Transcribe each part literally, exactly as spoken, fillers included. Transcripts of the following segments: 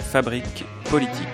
Fabrique politique.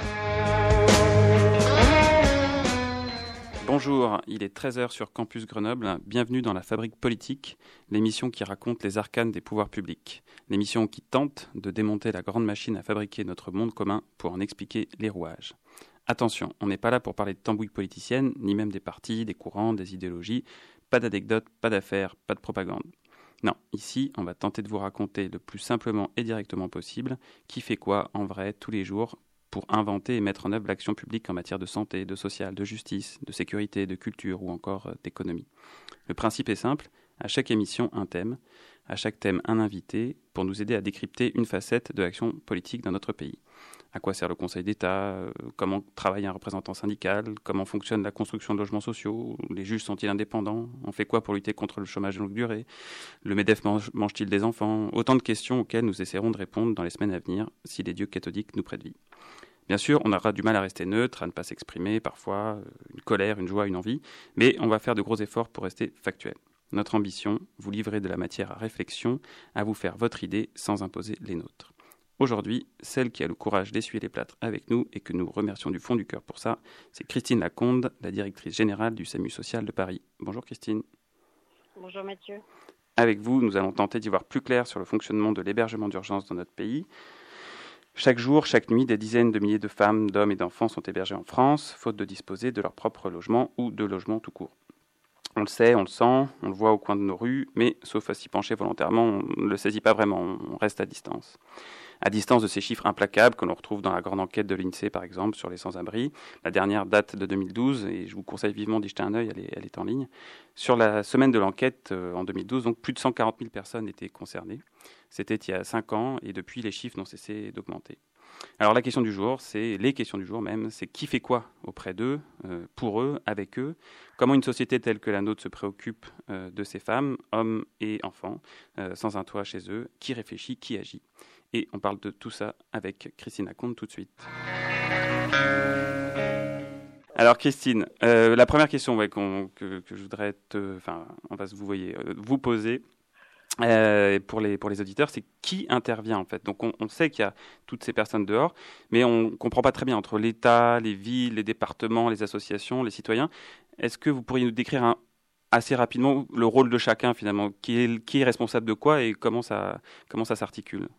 Bonjour, il est treize heures sur Campus Grenoble. Bienvenue dans la Fabrique politique, l'émission qui raconte les arcanes des pouvoirs publics. L'émission qui tente de démonter la grande machine à fabriquer notre monde commun pour en expliquer les rouages. Attention, on n'est pas là pour parler de tambouille politicienne, ni même des partis, des courants, des idéologies. Pas d'anecdotes, pas d'affaires, pas de propagande. Non, ici, on va tenter de vous raconter le plus simplement et directement possible qui fait quoi en vrai tous les jours pour inventer et mettre en œuvre l'action publique en matière de santé, de social, de justice, de sécurité, de culture ou encore d'économie. Le principe est simple, à chaque émission un thème, à chaque thème un invité pour nous aider à décrypter une facette de l'action politique dans notre pays. À quoi sert le Conseil d'État, euh, comment travaille un représentant syndical, comment fonctionne la construction de logements sociaux, les juges sont-ils indépendants, on fait quoi pour lutter contre le chômage de longue durée, le MEDEF mange, mange-t-il des enfants, autant de questions auxquelles nous essaierons de répondre dans les semaines à venir si les dieux cathodiques nous prêtent vie. Bien sûr, on aura du mal à rester neutre, à ne pas s'exprimer, parfois une colère, une joie, une envie, mais on va faire de gros efforts pour rester factuel. Notre ambition, vous livrer de la matière à réflexion, à vous faire votre idée sans imposer les nôtres. Aujourd'hui, celle qui a le courage d'essuyer les plâtres avec nous et que nous remercions du fond du cœur pour ça, c'est Christine Laconde, la directrice générale du SAMU social de Paris. Bonjour Christine. Bonjour Mathieu. Avec vous, nous allons tenter d'y voir plus clair sur le fonctionnement de l'hébergement d'urgence dans notre pays. Chaque jour, chaque nuit, des dizaines de milliers de femmes, d'hommes et d'enfants sont hébergés en France, faute de disposer de leur propre logement ou de logement tout court. On le sait, on le sent, on le voit au coin de nos rues, mais sauf à s'y pencher volontairement, on ne le saisit pas vraiment, on reste à distance. À distance de ces chiffres implacables que l'on retrouve dans la grande enquête de l'INSEE, par exemple, sur les sans-abri. La dernière date de deux mille douze, et je vous conseille vivement d'y jeter un œil, elle est, elle est en ligne. Sur la semaine de l'enquête, euh, en deux mille douze, donc plus de cent quarante mille personnes étaient concernées. C'était il y a cinq ans, et depuis, les chiffres n'ont cessé d'augmenter. Alors la question du jour, c'est les questions du jour même, c'est qui fait quoi auprès d'eux, euh, pour eux, avec eux, comment une société telle que la nôtre se préoccupe euh, de ces femmes, hommes et enfants, euh, sans un toit chez eux, qui réfléchit, qui agit. Et on parle de tout ça avec Christine Laconde tout de suite. Alors Christine, euh, la première question ouais, qu'on, que, que je voudrais te, enfin, on va se vous voyez, euh, vous poser euh, pour les pour les auditeurs, c'est qui intervient en fait. Donc on, on sait qu'il y a toutes ces personnes dehors, mais on comprend pas très bien entre l'État, les villes, les départements, les associations, les citoyens. Est-ce que vous pourriez nous décrire un, assez rapidement le rôle de chacun finalement, qui est qui est responsable de quoi et comment ça comment ça s'articule?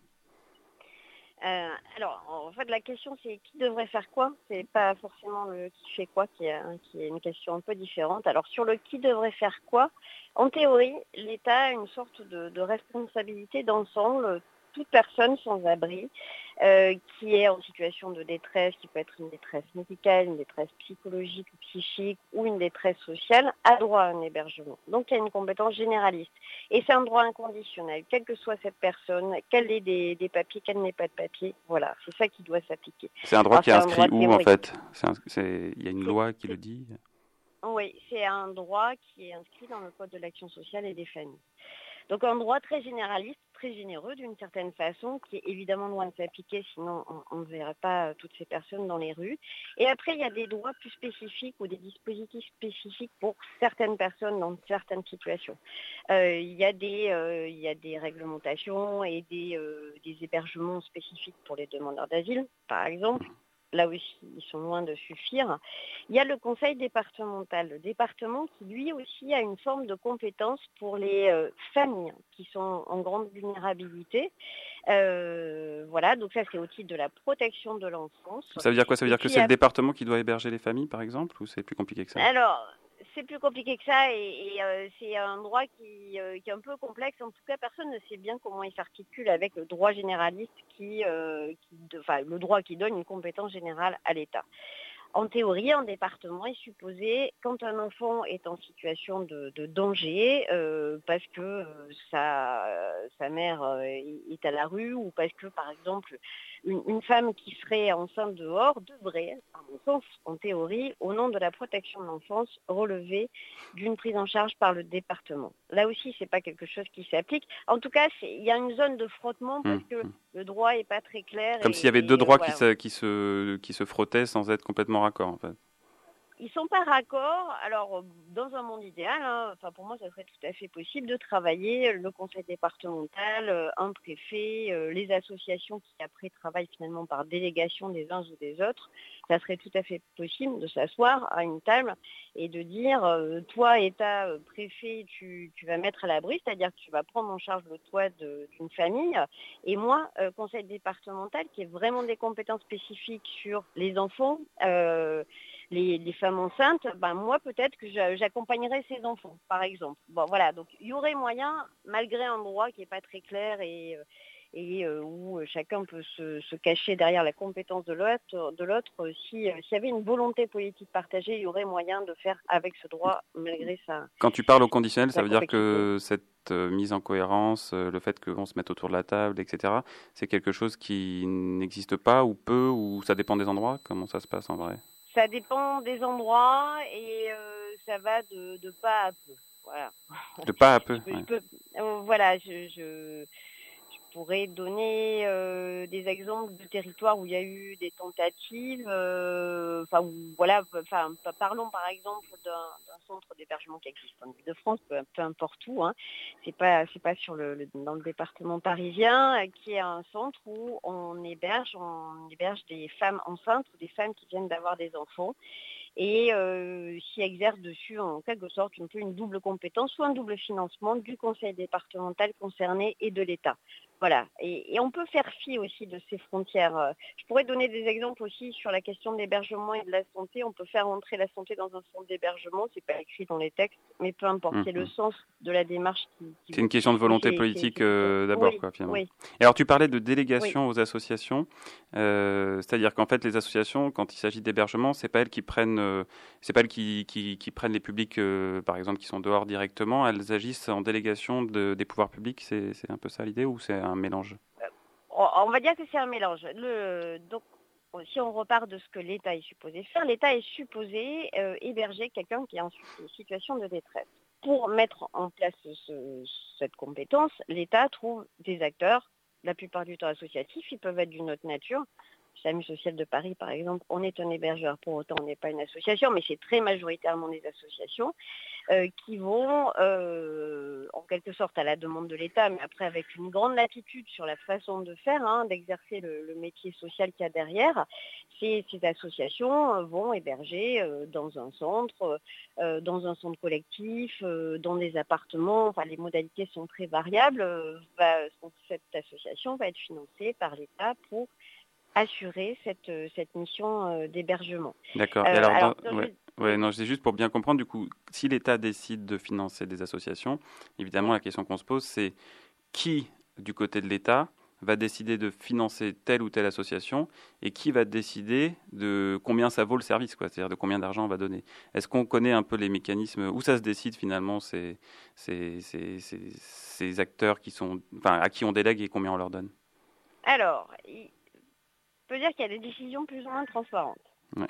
Euh, alors, en fait, la question, c'est qui devrait faire quoi. C'est pas forcément le qui fait quoi qui est, qui est une question un peu différente. Alors, sur le qui devrait faire quoi, en théorie, l'État a une sorte de, de responsabilité d'ensemble. Toute personne sans abri euh, qui est en situation de détresse, qui peut être une détresse médicale, une détresse psychologique ou psychique ou une détresse sociale, a droit à un hébergement. Donc il y a une compétence généraliste. Et c'est un droit inconditionnel, quelle que soit cette personne, qu'elle ait des, des papiers, qu'elle n'ait pas de papiers. Voilà, c'est ça qui doit s'appliquer. C'est un droit Alors, qui est inscrit où théorique. en fait c'est un, c'est, il y a une loi qui le dit. Oui, c'est un droit qui est inscrit dans le Code de l'action sociale et des familles. Donc un droit très généraliste, très généreux d'une certaine façon, qui est évidemment loin de s'appliquer, sinon on ne verrait pas toutes ces personnes dans les rues. Et après, il y a des droits plus spécifiques ou des dispositifs spécifiques pour certaines personnes dans certaines situations. Euh, il y a des, euh, il y a des réglementations et des, euh, des hébergements spécifiques pour les demandeurs d'asile, par exemple. Là aussi, ils sont loin de suffire. Il y a le conseil départemental, le département qui lui aussi a une forme de compétence pour les euh, familles qui sont en grande vulnérabilité. Euh, voilà, donc ça c'est au titre de la protection de l'enfance. Ça veut dire quoi? Ça veut dire que c'est a... le département qui doit héberger les familles, par exemple, ou c'est plus compliqué que ça? Alors, c'est plus compliqué que ça et, et euh, c'est un droit qui, euh, qui est un peu complexe. En tout cas, personne ne sait bien comment il s'articule avec le droit généraliste qui, euh, qui enfin, le droit qui donne une compétence générale à l'État. En théorie, un département est supposé, quand un enfant est en situation de, de danger, euh, parce que euh, sa, sa mère euh, est à la rue ou parce que, par exemple, une, une femme qui serait enceinte dehors devrait, à mon sens, en théorie, au nom de la protection de l'enfance, relever d'une prise en charge par le département. Là aussi, c'est pas quelque chose qui s'applique. En tout cas, il y a une zone de frottement parce que mmh. le droit n'est pas très clair. Comme et, s'il y avait deux droits voilà. qui, se, qui, se, qui se frottaient sans être complètement raccord, en fait. ils sont pas raccords. Alors, dans un monde idéal, hein, enfin pour moi, ça serait tout à fait possible de travailler le conseil départemental, euh, un préfet, euh, les associations qui après travaillent finalement par délégation des uns ou des autres. Ça serait tout à fait possible de s'asseoir à une table et de dire, euh, toi, État, euh, préfet, tu, tu vas mettre à l'abri, c'est-à-dire que tu vas prendre en charge le toit de- d'une famille, et moi, euh, conseil départemental, qui est vraiment des compétences spécifiques sur les enfants, euh, les, les femmes enceintes, ben moi peut-être que j'a- j'accompagnerais ces enfants, par exemple. Bon voilà, donc il y aurait moyen, malgré un droit qui n'est pas très clair et, euh, et euh, où chacun peut se, se cacher derrière la compétence de l'autre, de l'autre, euh, si, euh, s'il y avait une volonté politique partagée, il y aurait moyen de faire avec ce droit, malgré sa, Quand tu parles au conditionnel, ça sa veut dire complexité. que cette euh, mise en cohérence, euh, le fait qu'on se mette autour de la table, et cetera, c'est quelque chose qui n'existe pas ou peu, ou ça dépend des endroits? Comment ça se passe en vrai? Ça dépend des endroits et euh, ça va de, de pas à peu. Voilà. De pas à peu, Je peux, je ouais. peux- euh, voilà, je, je, je pourrais donner euh, des exemples de territoires où il y a eu des tentatives. euh, Enfin, où- voilà. Enfin, pa- parlons par exemple d'un d'un centre d'hébergement qui existe en Île-de-France, peu, peu importe où. Hein. C'est pas, c'est pas sur le, le- dans le département parisien, euh, qui est un centre où on héberge, on héberge des femmes enceintes ou des femmes qui viennent d'avoir des enfants et euh, s'y exerce dessus en quelque sorte un peu une double compétence ou un double financement du conseil départemental concerné et de l'État. Voilà, et, et on peut faire fi aussi de ces frontières. Je pourrais donner des exemples aussi sur la question de l'hébergement et de la santé. On peut faire entrer la santé dans un centre d'hébergement, c'est pas écrit dans les textes, mais peu importe, c'est le Mhm. sens de la démarche qui, qui C'est une vaut. question de Et volonté c'est, c'est, politique c'est plutôt... euh, d'abord, Oui, quoi, finalement. oui, Et alors, tu parlais de oui. délégation aux associations, euh, c'est-à-dire qu'en fait, les associations, quand il s'agit d'hébergement, c'est pas elles qui prennent, euh, c'est pas elles qui, qui, qui prennent les publics, euh, par exemple, qui sont dehors directement. Elles agissent en délégation de, des pouvoirs publics. C'est, c'est un peu ça l'idée, ou c'est un mélange? On va dire que c'est un mélange. Le, donc, si on repart de ce que l'État est supposé faire, l'État est supposé euh, héberger quelqu'un qui est en situation de détresse. Pour mettre en place ce, cette compétence, l'État trouve des acteurs, la plupart du temps associatifs, ils peuvent être d'une autre nature. Le SAMU social de Paris, par exemple, on est un hébergeur, pour autant on n'est pas une association, mais c'est très majoritairement des associations euh, qui vont, euh, en quelque sorte, à la demande de l'État, mais après avec une grande latitude sur la façon de faire, hein, d'exercer le, le métier social qu'il y a derrière. Ces, ces associations vont héberger euh, dans un centre, euh, dans un centre collectif, euh, dans des appartements. Enfin, les modalités sont très variables. Euh, va, cette association va être financée par l'État pour assurer cette, cette mission euh, d'hébergement. D'accord. Euh, Et alors, alors, dans- je, ouais, ouais, oui, non, c'est juste pour bien comprendre, du coup, si l'État décide de financer des associations, évidemment, oui. la question qu'on se pose, c'est qui, du côté de l'État, va décider de financer telle ou telle association et qui va décider de combien ça vaut le service, quoi, c'est-à-dire de combien d'argent on va donner. Est-ce qu'on connaît un peu les mécanismes, où ça se décide finalement ces, ces, ces, ces, ces acteurs qui sont, enfin, à qui on délègue et combien on leur donne? Alors, il peut dire qu'il y a des décisions plus ou moins transparentes. Ouais.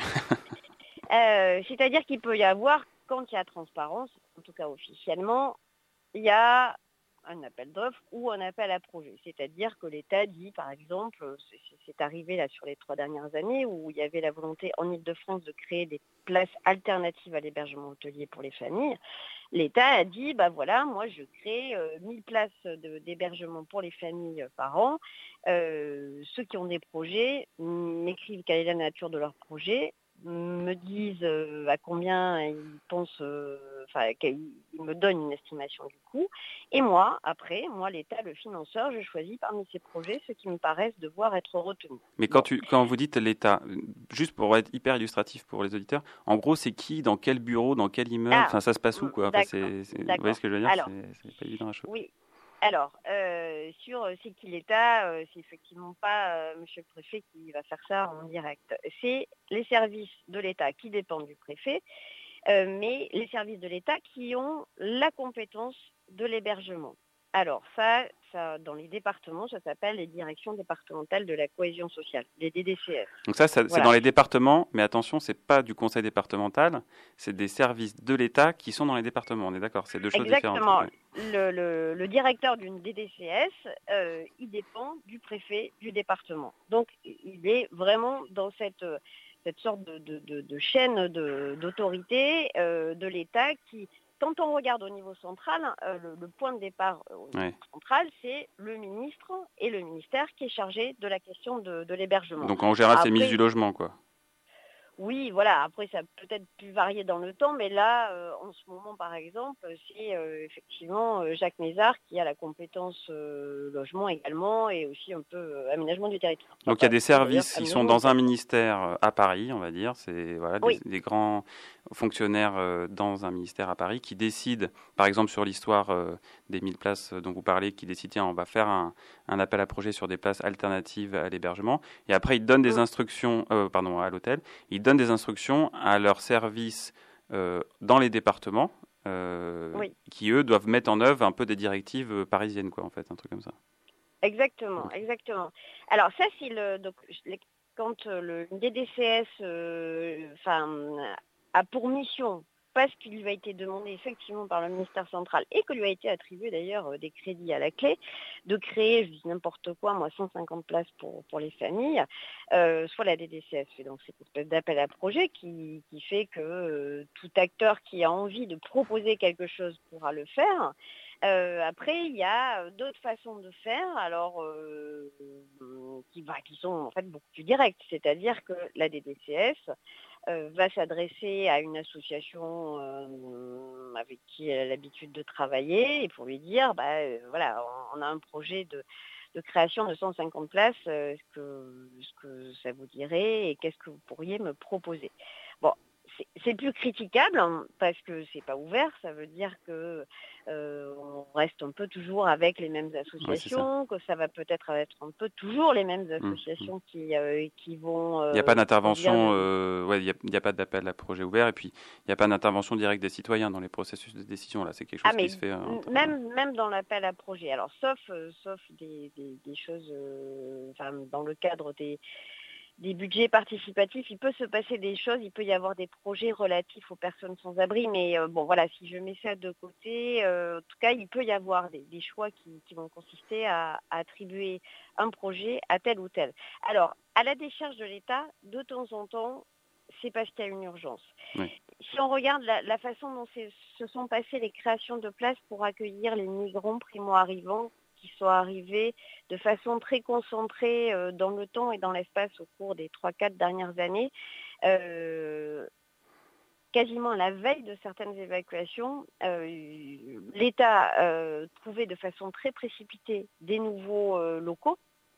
Euh, c'est-à-dire qu'il peut y avoir, quand il y a transparence, en tout cas officiellement, il y a un appel d'offres ou un appel à projet. C'est-à-dire que l'État dit, par exemple, c'est arrivé là sur les trois dernières années où il y avait la volonté en Île-de-France de créer des places alternatives à l'hébergement hôtelier pour les familles. L'État a dit, bah voilà, moi je crée euh, mille places d'hébergement pour les familles par an. Euh, ceux qui ont des projets m'écrivent quelle est la nature de leur projet, me disent euh, à combien ils pensent, euh, enfin, qu'ils me donnent une estimation du coût. Et moi, après, moi, l'État, le financeur, je choisis parmi ces projets ceux qui me paraissent devoir être retenus. Mais quand, Bon. tu, quand vous dites l'État, juste pour être hyper illustratif pour les auditeurs, en gros, c'est qui, dans quel bureau, dans quel immeuble, Ah, enfin, ça se passe où, quoi? Enfin, d'accord, c'est, c'est- vous voyez d'accord. ce que je veux dire? Alors, C'est, c'est pas évident à chaud. oui. Alors, euh, sur euh, c'est qui l'État, euh, c'est effectivement pas euh, Monsieur le Préfet qui va faire ça en direct. C'est les services de l'État qui dépendent du préfet, euh, mais les services de l'État qui ont la compétence de l'hébergement. Alors ça, ça, dans les départements, ça s'appelle les directions départementales de la cohésion sociale, les D D C F. Donc ça, ça c'est Voilà. dans les départements, mais attention, c'est pas du conseil départemental, c'est des services de l'État qui sont dans les départements. On est d'accord, c'est deux choses Exactement. différentes. Ouais. Le, le, le directeur d'une D D C S, euh, il dépend du préfet du département. Donc, il est vraiment dans cette, cette sorte de, de, de, de chaîne de, d'autorité euh, de l'État qui, quand on regarde au niveau central, euh, le, le point de départ au niveau Ouais. central, c'est le ministre et le ministère qui est chargé de la question de, de l'hébergement. Donc en général, Après, c'est ministre du logement, quoi. Oui, voilà. Après, ça peut peut-être plus varier dans le temps, mais là, euh, en ce moment, par exemple, c'est euh, effectivement euh, Jacques Mézard qui a la compétence euh, logement également et aussi un peu euh, aménagement du territoire. Donc Enfin, il y a des services qui sont dans un ministère. ministère à Paris, on va dire, c'est voilà, des, Oui. des grands fonctionnaires euh, dans un ministère à Paris qui décident, par exemple sur l'histoire euh, des mille places dont vous parlez, qui décident, tiens, on va faire un, un appel à projet sur des places alternatives à l'hébergement, et après ils donnent des Mm. instructions, euh, pardon, à l'hôtel, ils donnent des instructions à leurs services euh, dans les départements, euh, Oui. qui eux doivent mettre en œuvre un peu des directives parisiennes, quoi, en fait, un truc comme ça. Exactement, Okay. exactement. Alors ça, c'est le donc quand le D D C S euh, enfin, a pour mission, parce qu'il lui a été demandé effectivement par le ministère central et que lui a été attribué d'ailleurs des crédits à la clé, de créer, je dis n'importe quoi, moi, cent cinquante places pour, pour les familles, euh, soit la D D C S fait donc cette espèce d'appel à projet qui, qui fait que euh, tout acteur qui a envie de proposer quelque chose pourra le faire. Euh, après, il y a d'autres façons de faire, alors euh, qui, bah, qui sont en fait beaucoup plus directes, c'est-à-dire que la D D C S euh, va s'adresser à une association euh, avec qui elle a l'habitude de travailler et pour lui dire, bah, euh, voilà, on, on a un projet de, de création de cent cinquante places, euh, est-ce que, est-ce que ça vous dirait et qu'est-ce que vous pourriez me proposer ? Bon. C'est plus critiquable hein, parce que c'est pas ouvert, ça veut dire que euh, on reste un peu toujours avec les mêmes associations, ouais, que ça va peut-être être un peu toujours les mêmes associations mmh. qui euh, qui vont. Il n'y a pas d'intervention, euh, ouais, il n'y a, a pas d'appel à projet ouvert et puis il n'y a pas d'intervention directe des citoyens dans les processus de décision. Là, c'est quelque chose ah, mais qui se fait. Hein, même même dans l'appel à projet. Alors sauf euh, sauf des, des, des choses, euh, enfin dans le cadre des des budgets participatifs, il peut se passer des choses, il peut y avoir des projets relatifs aux personnes sans abri, mais euh, bon voilà, si je mets ça de côté, euh, en tout cas, il peut y avoir des, des choix qui, qui vont consister à, à attribuer un projet à tel ou tel. Alors, à la décharge de l'État, de temps en temps, c'est parce qu'il y a une urgence. Oui. Si on regarde la, la façon dont se sont passées les créations de places pour accueillir les migrants primo-arrivants, qui sont arrivés de façon très concentrée euh, dans le temps et dans l'espace au cours des trois quatre dernières années, euh, quasiment à la veille de certaines évacuations, euh, l'État euh, trouvait de façon très précipitée des nouveaux euh, locaux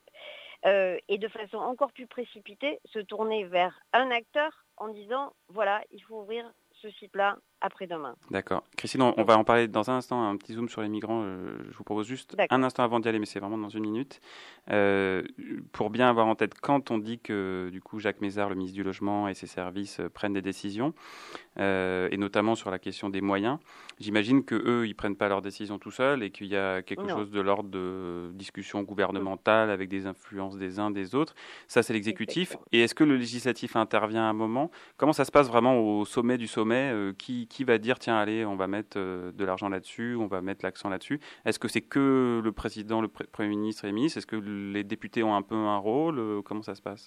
euh, et de façon encore plus précipitée se tourner vers un acteur en disant voilà, il faut ouvrir ce site-là après-demain. D'accord. Christine, on, on va en parler dans un instant, un petit zoom sur les migrants. Euh, je vous propose juste un instant avant d'y aller, mais c'est vraiment dans une minute. Euh, pour bien avoir en tête, quand on dit que du coup Jacques Mézard, le ministre du Logement et ses services euh, prennent des décisions, euh, et notamment sur la question des moyens, j'imagine qu'eux, ils ne prennent pas leurs décisions tout seuls et qu'il y a quelque non. chose de l'ordre de discussion gouvernementale avec des influences des uns des autres. Ça, c'est l'exécutif. Et est-ce que le législatif intervient à un moment ? Comment ça se passe vraiment au sommet du sommet ? euh, qui, qui va dire, tiens, allez, on va mettre euh, de l'argent là-dessus, on va mettre l'accent là-dessus ? Est-ce que c'est que le président, le pr- Premier ministre et les ministres ? Est-ce que les députés ont un peu un rôle ? euh, Comment ça se passe ?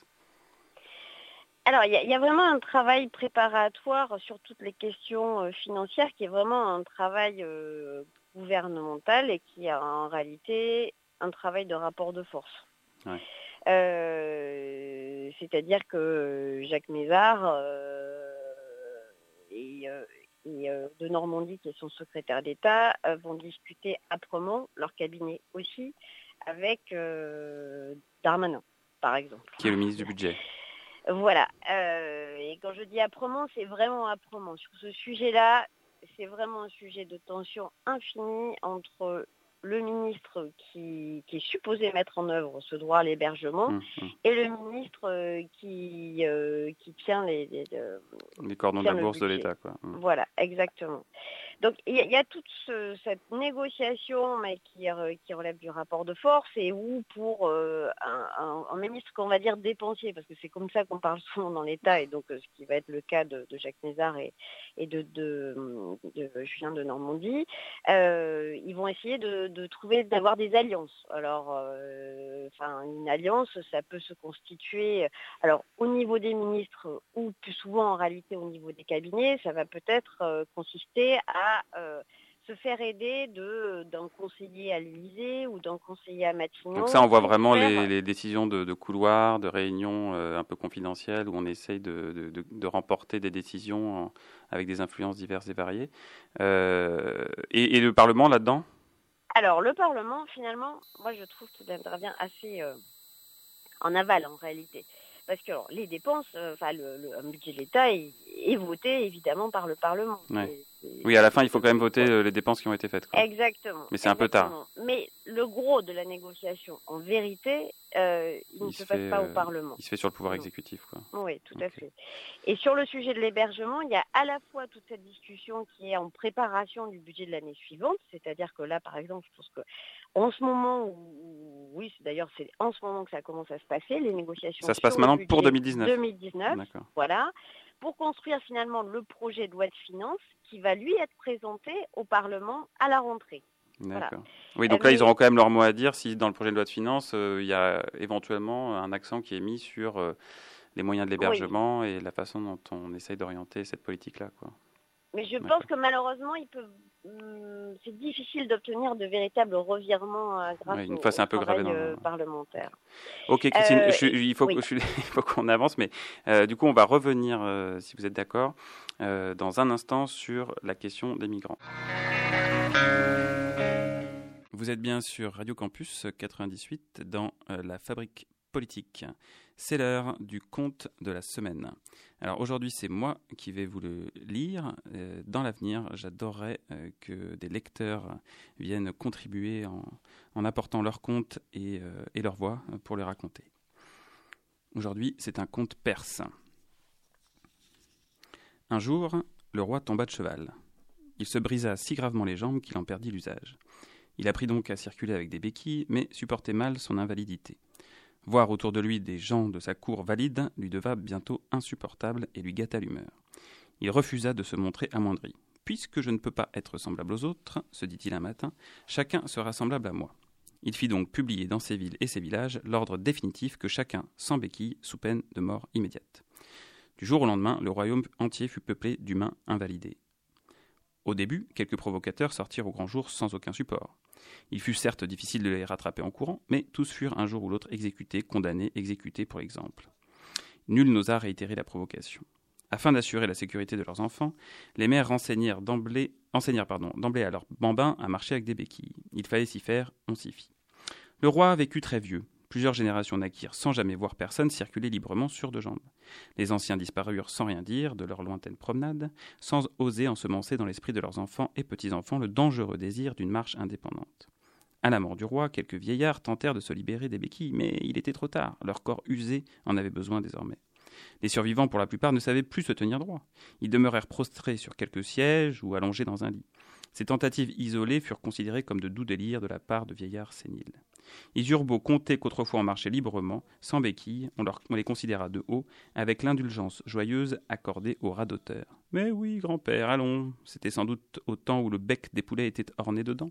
Alors, il y, y a vraiment un travail préparatoire sur toutes les questions euh, financières qui est vraiment un travail euh, gouvernemental et qui a en réalité un travail de rapport de force. Ouais. Euh, c'est-à-dire que Jacques Mézard euh, et, euh, et euh, de Normandie, qui est son secrétaire d'État, euh, vont discuter âprement, leur cabinet aussi, avec euh, Darmanin, par exemple. Qui est le ministre du Budget. Voilà. Euh, et quand je dis âprement, c'est vraiment âprement. Sur ce sujet-là, c'est vraiment un sujet de tension infinie entre le ministre qui, qui est supposé mettre en œuvre ce droit à l'hébergement mmh, mmh. et le ministre euh, qui, euh, qui tient les, les, les cordons de la bourse de l'État, quoi. Mmh. Voilà, exactement. Donc il y, y a toute ce, cette négociation mais qui, qui relève du rapport de force et où pour euh, un, un, un ministre qu'on va dire dépensier, parce que c'est comme ça qu'on parle souvent dans l'État, et donc euh, ce qui va être le cas de, de Jacques Mézard et, et de, de, de, de Julien de Normandie, euh, ils vont essayer de, de trouver, d'avoir des alliances. Alors, euh, enfin, une alliance, ça peut se constituer, alors au niveau des ministres ou plus souvent en réalité au niveau des cabinets, ça va peut-être euh, consister à euh, se faire aider de, d'un conseiller à l'Élysée ou d'un conseiller à Matignon. Donc ça, on voit vraiment faire... les, les décisions de, de couloir, de réunions euh, un peu confidentielles où on essaye de, de, de, de remporter des décisions en, avec des influences diverses et variées. Euh, et, et le Parlement là-dedans ? Alors le Parlement, finalement, moi je trouve qu'il intervient assez euh, en aval en réalité. Parce que alors, les dépenses, enfin euh, le, le budget de l'État est, est voté évidemment par le Parlement. Ouais. C'est, c'est, oui, à la fin, il faut quand même voter euh, les dépenses qui ont été faites, quoi. Exactement. Mais c'est exactement. un peu tard. Mais le gros de la négociation, en vérité, euh, il, il ne se, se passe fait, pas au Parlement. Il se fait sur le pouvoir non. exécutif, quoi. Oui, tout okay. à fait. Et sur le sujet de l'hébergement, il y a à la fois toute cette discussion qui est en préparation du budget de l'année suivante, c'est-à-dire que là, par exemple, je pense que en ce moment, où, oui, c'est, d'ailleurs, c'est en ce moment que ça commence à se passer, les négociations. Ça se passe maintenant pour deux mille dix-neuf. deux mille dix-neuf, D'accord. Voilà, pour construire finalement le projet de loi de finances qui va lui être présenté au Parlement à la rentrée. D'accord. Voilà. Oui, donc euh, là, mais... ils auront quand même leur mot à dire si dans le projet de loi de finances, euh, il y a éventuellement un accent qui est mis sur euh, les moyens de l'hébergement oui. et la façon dont on essaye d'orienter cette politique-là, quoi. Mais je D'accord. pense que malheureusement, il peut, hum, c'est difficile d'obtenir de véritables revirements euh, grâce oui, une fois, au, c'est un peu travail gravé dans euh, le... parlementaire. Ok, Christine, euh, je, il, faut, oui. je, il faut qu'on avance, mais euh, du coup, on va revenir, euh, si vous êtes d'accord, euh, dans un instant sur la question des migrants. Vous êtes bien sur Radio Campus quatre-vingt-dix-huit dans euh, la Fabrique politique. C'est l'heure du conte de la semaine. Alors aujourd'hui, c'est moi qui vais vous le lire. Euh, dans l'avenir, j'adorerais euh, que des lecteurs viennent contribuer en, en apportant leur conte et, euh, et leur voix pour les raconter. Aujourd'hui, c'est un conte perse. Un jour, le roi tomba de cheval. Il se brisa si gravement les jambes qu'il en perdit l'usage. Il apprit donc à circuler avec des béquilles, mais supportait mal son invalidité. Voir autour de lui des gens de sa cour valides lui devint bientôt insupportable et lui gâta l'humeur. Il refusa de se montrer amoindri. « Puisque je ne peux pas être semblable aux autres, se dit-il un matin, chacun sera semblable à moi. » Il fit donc publier dans ses villes et ses villages l'ordre définitif que chacun, sans béquille, sous peine de mort immédiate. Du jour au lendemain, le royaume entier fut peuplé d'humains invalidés. Au début, quelques provocateurs sortirent au grand jour sans aucun support. Il fut certes difficile de les rattraper en courant, mais tous furent un jour ou l'autre exécutés, condamnés, exécutés pour exemple. Nul n'osa réitérer la provocation. Afin d'assurer la sécurité de leurs enfants, les mères renseignèrent d'emblée, enseignèrent pardon, d'emblée à leurs bambins à marcher avec des béquilles. Il fallait s'y faire, on s'y fit. Le roi vécut très vieux. Plusieurs générations naquirent sans jamais voir personne circuler librement sur deux jambes. Les anciens disparurent sans rien dire de leur lointaine promenade, sans oser ensemencer dans l'esprit de leurs enfants et petits-enfants le dangereux désir d'une marche indépendante. À la mort du roi, quelques vieillards tentèrent de se libérer des béquilles, mais il était trop tard, leur corps usé en avait besoin désormais. Les survivants, pour la plupart, ne savaient plus se tenir droit. Ils demeurèrent prostrés sur quelques sièges ou allongés dans un lit. Ces tentatives isolées furent considérées comme de doux délires de la part de vieillards séniles. Ils eurent beau compter qu'autrefois on marchait librement, sans béquilles, on, leur, on les considéra de haut, avec l'indulgence joyeuse accordée aux radoteurs. « Mais oui, grand-père, allons, c'était sans doute au temps où le bec des poulets était orné de dents. »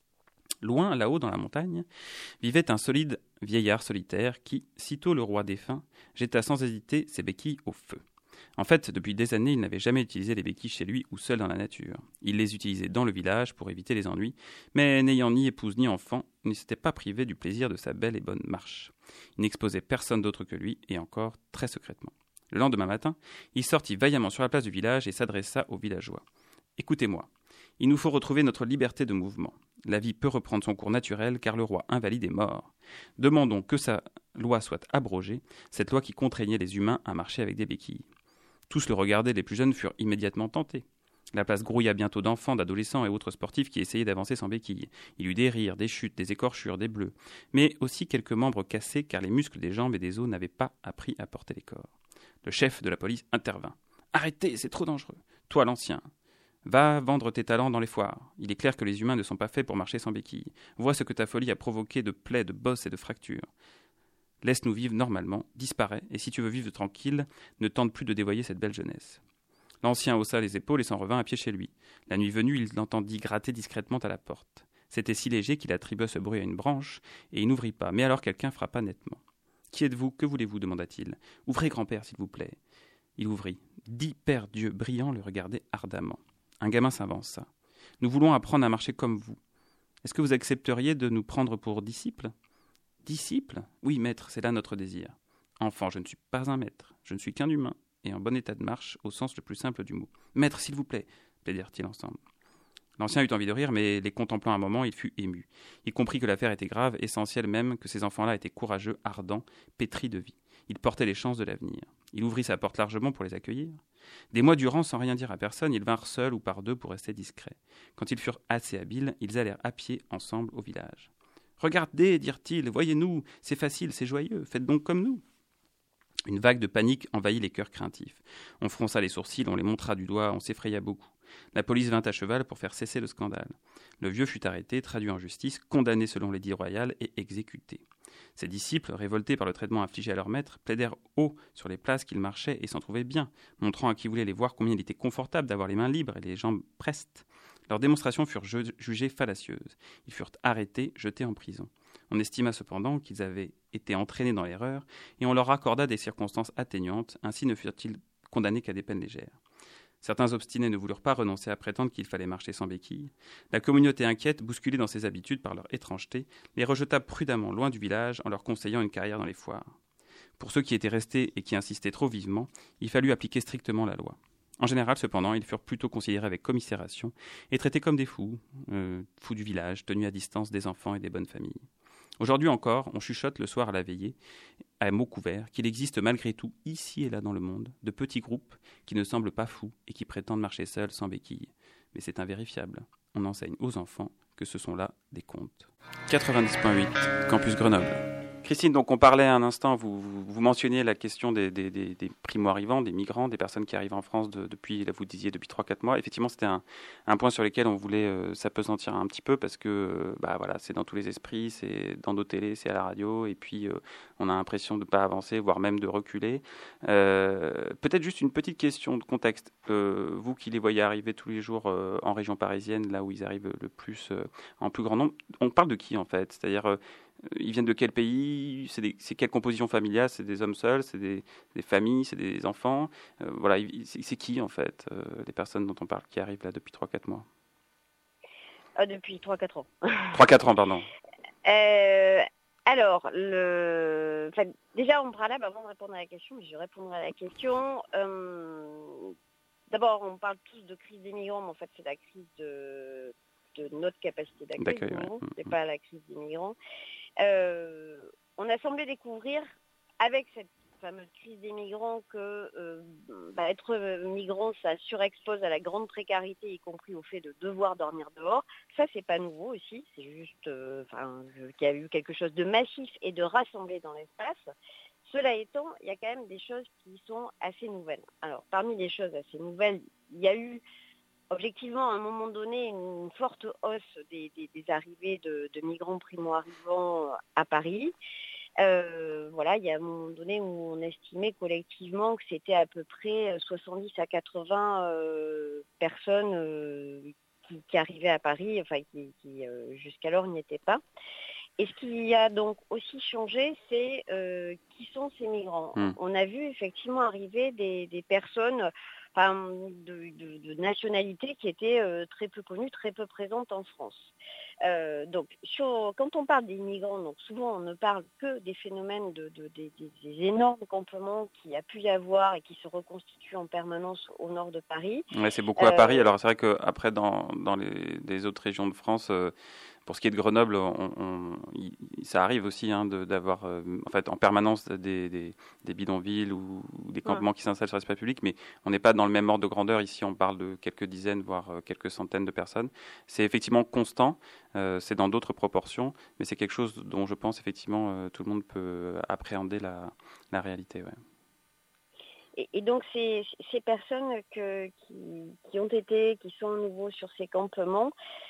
Loin, là-haut, dans la montagne, vivait un solide vieillard solitaire qui, sitôt le roi défunt, jeta sans hésiter ses béquilles au feu. En fait, depuis des années, il n'avait jamais utilisé les béquilles chez lui ou seul dans la nature. Il les utilisait dans le village pour éviter les ennuis, mais n'ayant ni épouse ni enfant, il ne s'était pas privé du plaisir de sa belle et bonne marche. Il n'exposait personne d'autre que lui, et encore très secrètement. Le lendemain matin, il sortit vaillamment sur la place du village et s'adressa aux villageois. « Écoutez-moi, il nous faut retrouver notre liberté de mouvement. La vie peut reprendre son cours naturel car le roi invalide est mort. Demandons que sa loi soit abrogée, cette loi qui contraignait les humains à marcher avec des béquilles. » Tous le regardaient, les plus jeunes furent immédiatement tentés. La place grouilla bientôt d'enfants, d'adolescents et autres sportifs qui essayaient d'avancer sans béquilles. Il y eut des rires, des chutes, des écorchures, des bleus, mais aussi quelques membres cassés car les muscles des jambes et des os n'avaient pas appris à porter les corps. Le chef de la police intervint. « Arrêtez, c'est trop dangereux. Toi, l'ancien, Va vendre tes talents dans les foires. Il est clair que les humains ne sont pas faits pour marcher sans béquilles. Vois ce que ta folie a provoqué de plaies, de bosses et de fractures. Laisse-nous vivre normalement, disparaît, et si tu veux vivre tranquille, ne tente plus de dévoyer cette belle jeunesse. » L'ancien haussa les épaules et s'en revint à pied chez lui. La nuit venue, il l'entendit gratter discrètement à la porte. C'était si léger qu'il attribua ce bruit à une branche, et il n'ouvrit pas. Mais alors quelqu'un frappa nettement. « Qui êtes-vous ? Que voulez-vous ? demanda-t-il. « Ouvrez, grand-père, s'il vous plaît. » Il ouvrit. Dix paires d'yeux brillants le regardaient ardemment. Un gamin s'avança. « Nous voulons apprendre à marcher comme vous. Est-ce que vous accepteriez de nous prendre pour disciples ?»« Disciples ? Oui, maître, c'est là notre désir. »« Enfant, je ne suis pas un maître. Je ne suis qu'un humain, et en bon état de marche, au sens le plus simple du mot. »« Maître, s'il vous plaît » plaidèrent-ils ensemble. L'ancien eut envie de rire, mais les contemplant un moment, il fut ému. Il comprit que l'affaire était grave, essentielle même, que ces enfants-là étaient courageux, ardents, pétris de vie. Ils portaient les chances de l'avenir. Il ouvrit sa porte largement pour les accueillir. Des mois durant, sans rien dire à personne, ils vinrent seuls ou par deux pour rester discrets. Quand ils furent assez habiles, ils allèrent à pied ensemble au village. « Regardez, dirent-ils, voyez-nous, c'est facile, c'est joyeux, faites donc comme nous. » Une vague de panique envahit les cœurs craintifs. On fronça les sourcils, on les montra du doigt, on s'effraya beaucoup. La police vint à cheval pour faire cesser le scandale. Le vieux fut arrêté, traduit en justice, condamné selon l'édit royal et exécuté. Ses disciples, révoltés par le traitement infligé à leur maître, plaidèrent haut sur les places qu'ils marchaient et s'en trouvaient bien, montrant à qui voulait les voir combien il était confortable d'avoir les mains libres et les jambes prestes. Leurs démonstrations furent ju- jugées fallacieuses. Ils furent arrêtés, jetés en prison. On estima cependant qu'ils avaient été entraînés dans l'erreur et on leur accorda des circonstances atténuantes, ainsi ne furent-ils condamnés qu'à des peines légères. Certains obstinés ne voulurent pas renoncer à prétendre qu'il fallait marcher sans béquilles. La communauté inquiète, bousculée dans ses habitudes par leur étrangeté, les rejeta prudemment loin du village en leur conseillant une carrière dans les foires. Pour ceux qui étaient restés et qui insistaient trop vivement, il fallut appliquer strictement la loi. En général, cependant, ils furent plutôt considérés avec commisération et traités comme des fous, euh, fous du village, tenus à distance des enfants et des bonnes familles. Aujourd'hui encore, on chuchote le soir à la veillée, à mots couverts, qu'il existe malgré tout, ici et là dans le monde, de petits groupes qui ne semblent pas fous et qui prétendent marcher seuls sans béquilles. Mais c'est invérifiable. On enseigne aux enfants que ce sont là des contes. quatre-vingt-dix virgule huit, Campus Grenoble. Christine, donc on parlait un instant, vous, vous, vous mentionniez la question des, des, des, des primo-arrivants, des migrants, des personnes qui arrivent en France de, depuis, là vous disiez, depuis trois quatre mois. Effectivement, c'était un, un point sur lequel on voulait euh, s'apesantir un petit peu parce que euh, bah, voilà, c'est dans tous les esprits, c'est dans nos télés, c'est à la radio, et puis euh, on a l'impression de ne pas avancer, voire même de reculer. Euh, peut-être juste une petite question de contexte. Euh, vous qui les voyez arriver tous les jours euh, en région parisienne, là où ils arrivent le plus, euh, en plus grand nombre, on parle de qui en fait ? C'est-à-dire... Euh, Ils viennent de quel pays ? C'est, des, c'est quelle composition familiale ? C'est des hommes seuls ? C'est des, des familles ? C'est des enfants ? euh, Voilà, c'est, c'est qui en fait, euh, les personnes dont on parle qui arrivent là depuis trois quatre mois ? Ah, depuis trois quatre ans. trois quatre ans, pardon. Euh, alors, le... enfin, déjà, on parle là, avant de répondre à la question, mais je répondrai à la question. Euh... D'abord, on parle tous de crise des migrants, mais en fait, c'est la crise de, de notre capacité d'accueil, d'accueil, des migrants. Ouais. C'est pas la crise des migrants. Euh, on a semblé découvrir, avec cette fameuse crise des migrants, que euh, bah, être migrant, ça surexpose à la grande précarité, y compris au fait de devoir dormir dehors. Ça, c'est pas nouveau aussi, c'est juste euh, qu'il y a eu quelque chose de massif et de rassemblé dans l'espace. Cela étant, il y a quand même des choses qui sont assez nouvelles. Alors, parmi les choses assez nouvelles, il y a eu objectivement, à un moment donné, une forte hausse des, des, des arrivées de, de migrants primo-arrivants à Paris. Euh, voilà, il y a un moment donné où on estimait collectivement que c'était à peu près soixante-dix à quatre-vingts euh, personnes euh, qui, qui arrivaient à Paris, enfin qui, qui euh, jusqu'alors n'y étaient pas. Et ce qui a donc aussi changé, c'est euh, qui sont ces migrants. Mmh. On a vu effectivement arriver des, des personnes enfin, de, de, de nationalités qui étaient euh, très peu connues, très peu présentes en France. Euh, donc, sur, quand on parle des migrants, donc souvent on ne parle que des phénomènes de, de, de, de des énormes campements qu'il y a pu y avoir et qui se reconstituent en permanence au nord de Paris. Ouais, c'est beaucoup à euh, Paris. Alors c'est vrai qu'après, dans, dans les, les autres régions de France, euh, pour ce qui est de Grenoble, on, on, il, ça arrive aussi hein, de, d'avoir euh, en, fait, en permanence des, des, des bidonvilles ou, ou des campements ouais. qui s'installent sur l'espace public, mais on n'est pas dans le même ordre de grandeur. Ici, on parle de quelques dizaines, voire euh, quelques centaines de personnes. C'est effectivement constant, euh, c'est dans d'autres proportions, mais c'est quelque chose dont je pense effectivement euh, tout le monde peut appréhender la, la réalité. Ouais. et, et donc ces, ces personnes que, qui, qui ont été, qui sont à nouveau sur ces campements,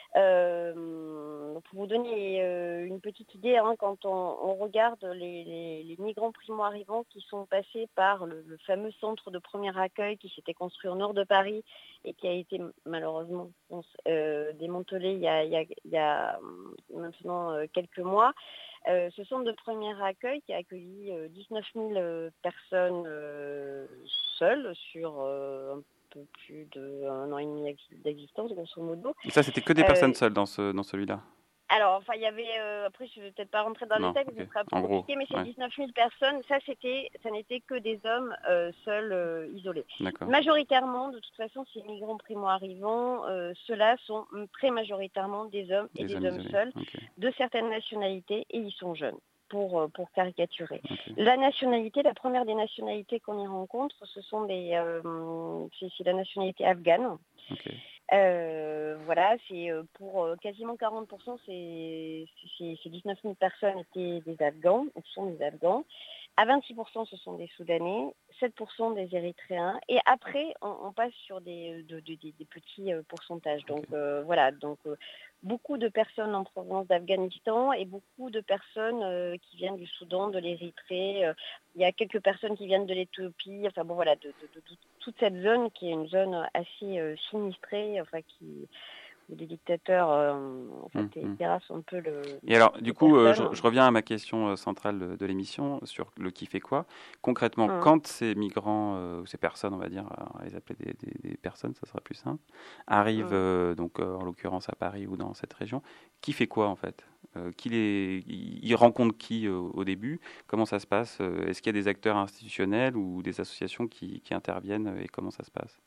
euh, pour vous donner euh, une petite idée, hein, quand on, on regarde les, les, les migrants primo-arrivants qui sont passés par le, le fameux centre de premier accueil qui s'était construit au nord de Paris et qui a été malheureusement euh, démantelé il y a, il y a, il y a maintenant euh, quelques mois, Euh, ce centre de premier accueil qui a accueilli euh, dix-neuf mille euh, personnes euh, seules sur euh, un peu plus d'un an et demi d'existence, grosso modo. Et ça, c'était que des Euh, personnes seules dans, ce, dans celui-là? Alors, enfin, il y avait, euh, après, je ne vais peut-être pas rentrer dans Non, les détails, okay. ce sera un peu en compliqué, gros, mais ces ouais. dix-neuf mille personnes, ça, c'était, ça n'était que des hommes euh, seuls, euh, isolés. D'accord. Majoritairement, de toute façon, ces migrants primo-arrivants, euh, ceux-là sont très majoritairement des hommes et des, des hommes, hommes isolés. seuls, Okay. de certaines nationalités, et ils sont jeunes. Pour, pour caricaturer. Okay. La nationalité, la première des nationalités qu'on y rencontre, ce sont des, euh, c'est, c'est la nationalité afghane. Okay. Euh, voilà, c'est pour quasiment quarante pour cent, c'est, c'est, c'est dix-neuf mille personnes étaient des Afghans, ou sont des Afghans. À vingt-six pour cent, ce sont des Soudanais, sept pour cent des Érythréens, et après, on, on passe sur des, de, de, de, des petits pourcentages. Donc okay. euh, voilà, donc euh, beaucoup de personnes en provenance d'Afghanistan et beaucoup de personnes euh, qui viennent du Soudan, de l'Érythrée. Euh, il y a quelques personnes qui viennent de l'Éthiopie. Enfin bon, voilà, de, de, de, de toute cette zone qui est une zone assez euh, sinistrée, enfin qui où des dictateurs euh, en fait, mmh, terrassent un peu le. Et alors, du coup, euh, je, je reviens à ma question euh, centrale de, de l'émission sur le qui fait quoi. Concrètement, mmh. quand ces migrants, euh, ou ces personnes, on va dire, on va les appeler des, des, des personnes, ça sera plus simple, arrivent, mmh. euh, donc euh, en l'occurrence à Paris ou dans cette région, qui fait quoi en fait euh, qui les, Ils rencontrent qui euh, au début? Comment ça se passe? Est-ce qu'il y a des acteurs institutionnels ou des associations qui, qui interviennent et comment ça se passe?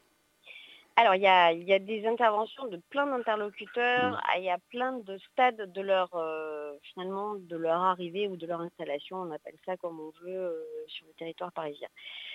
Alors, il y a, il y a des interventions de plein d'interlocuteurs, mmh. il y a plein de stades de leur, euh, finalement, de leur arrivée ou de leur installation, on appelle ça comme on veut, euh, sur le territoire parisien.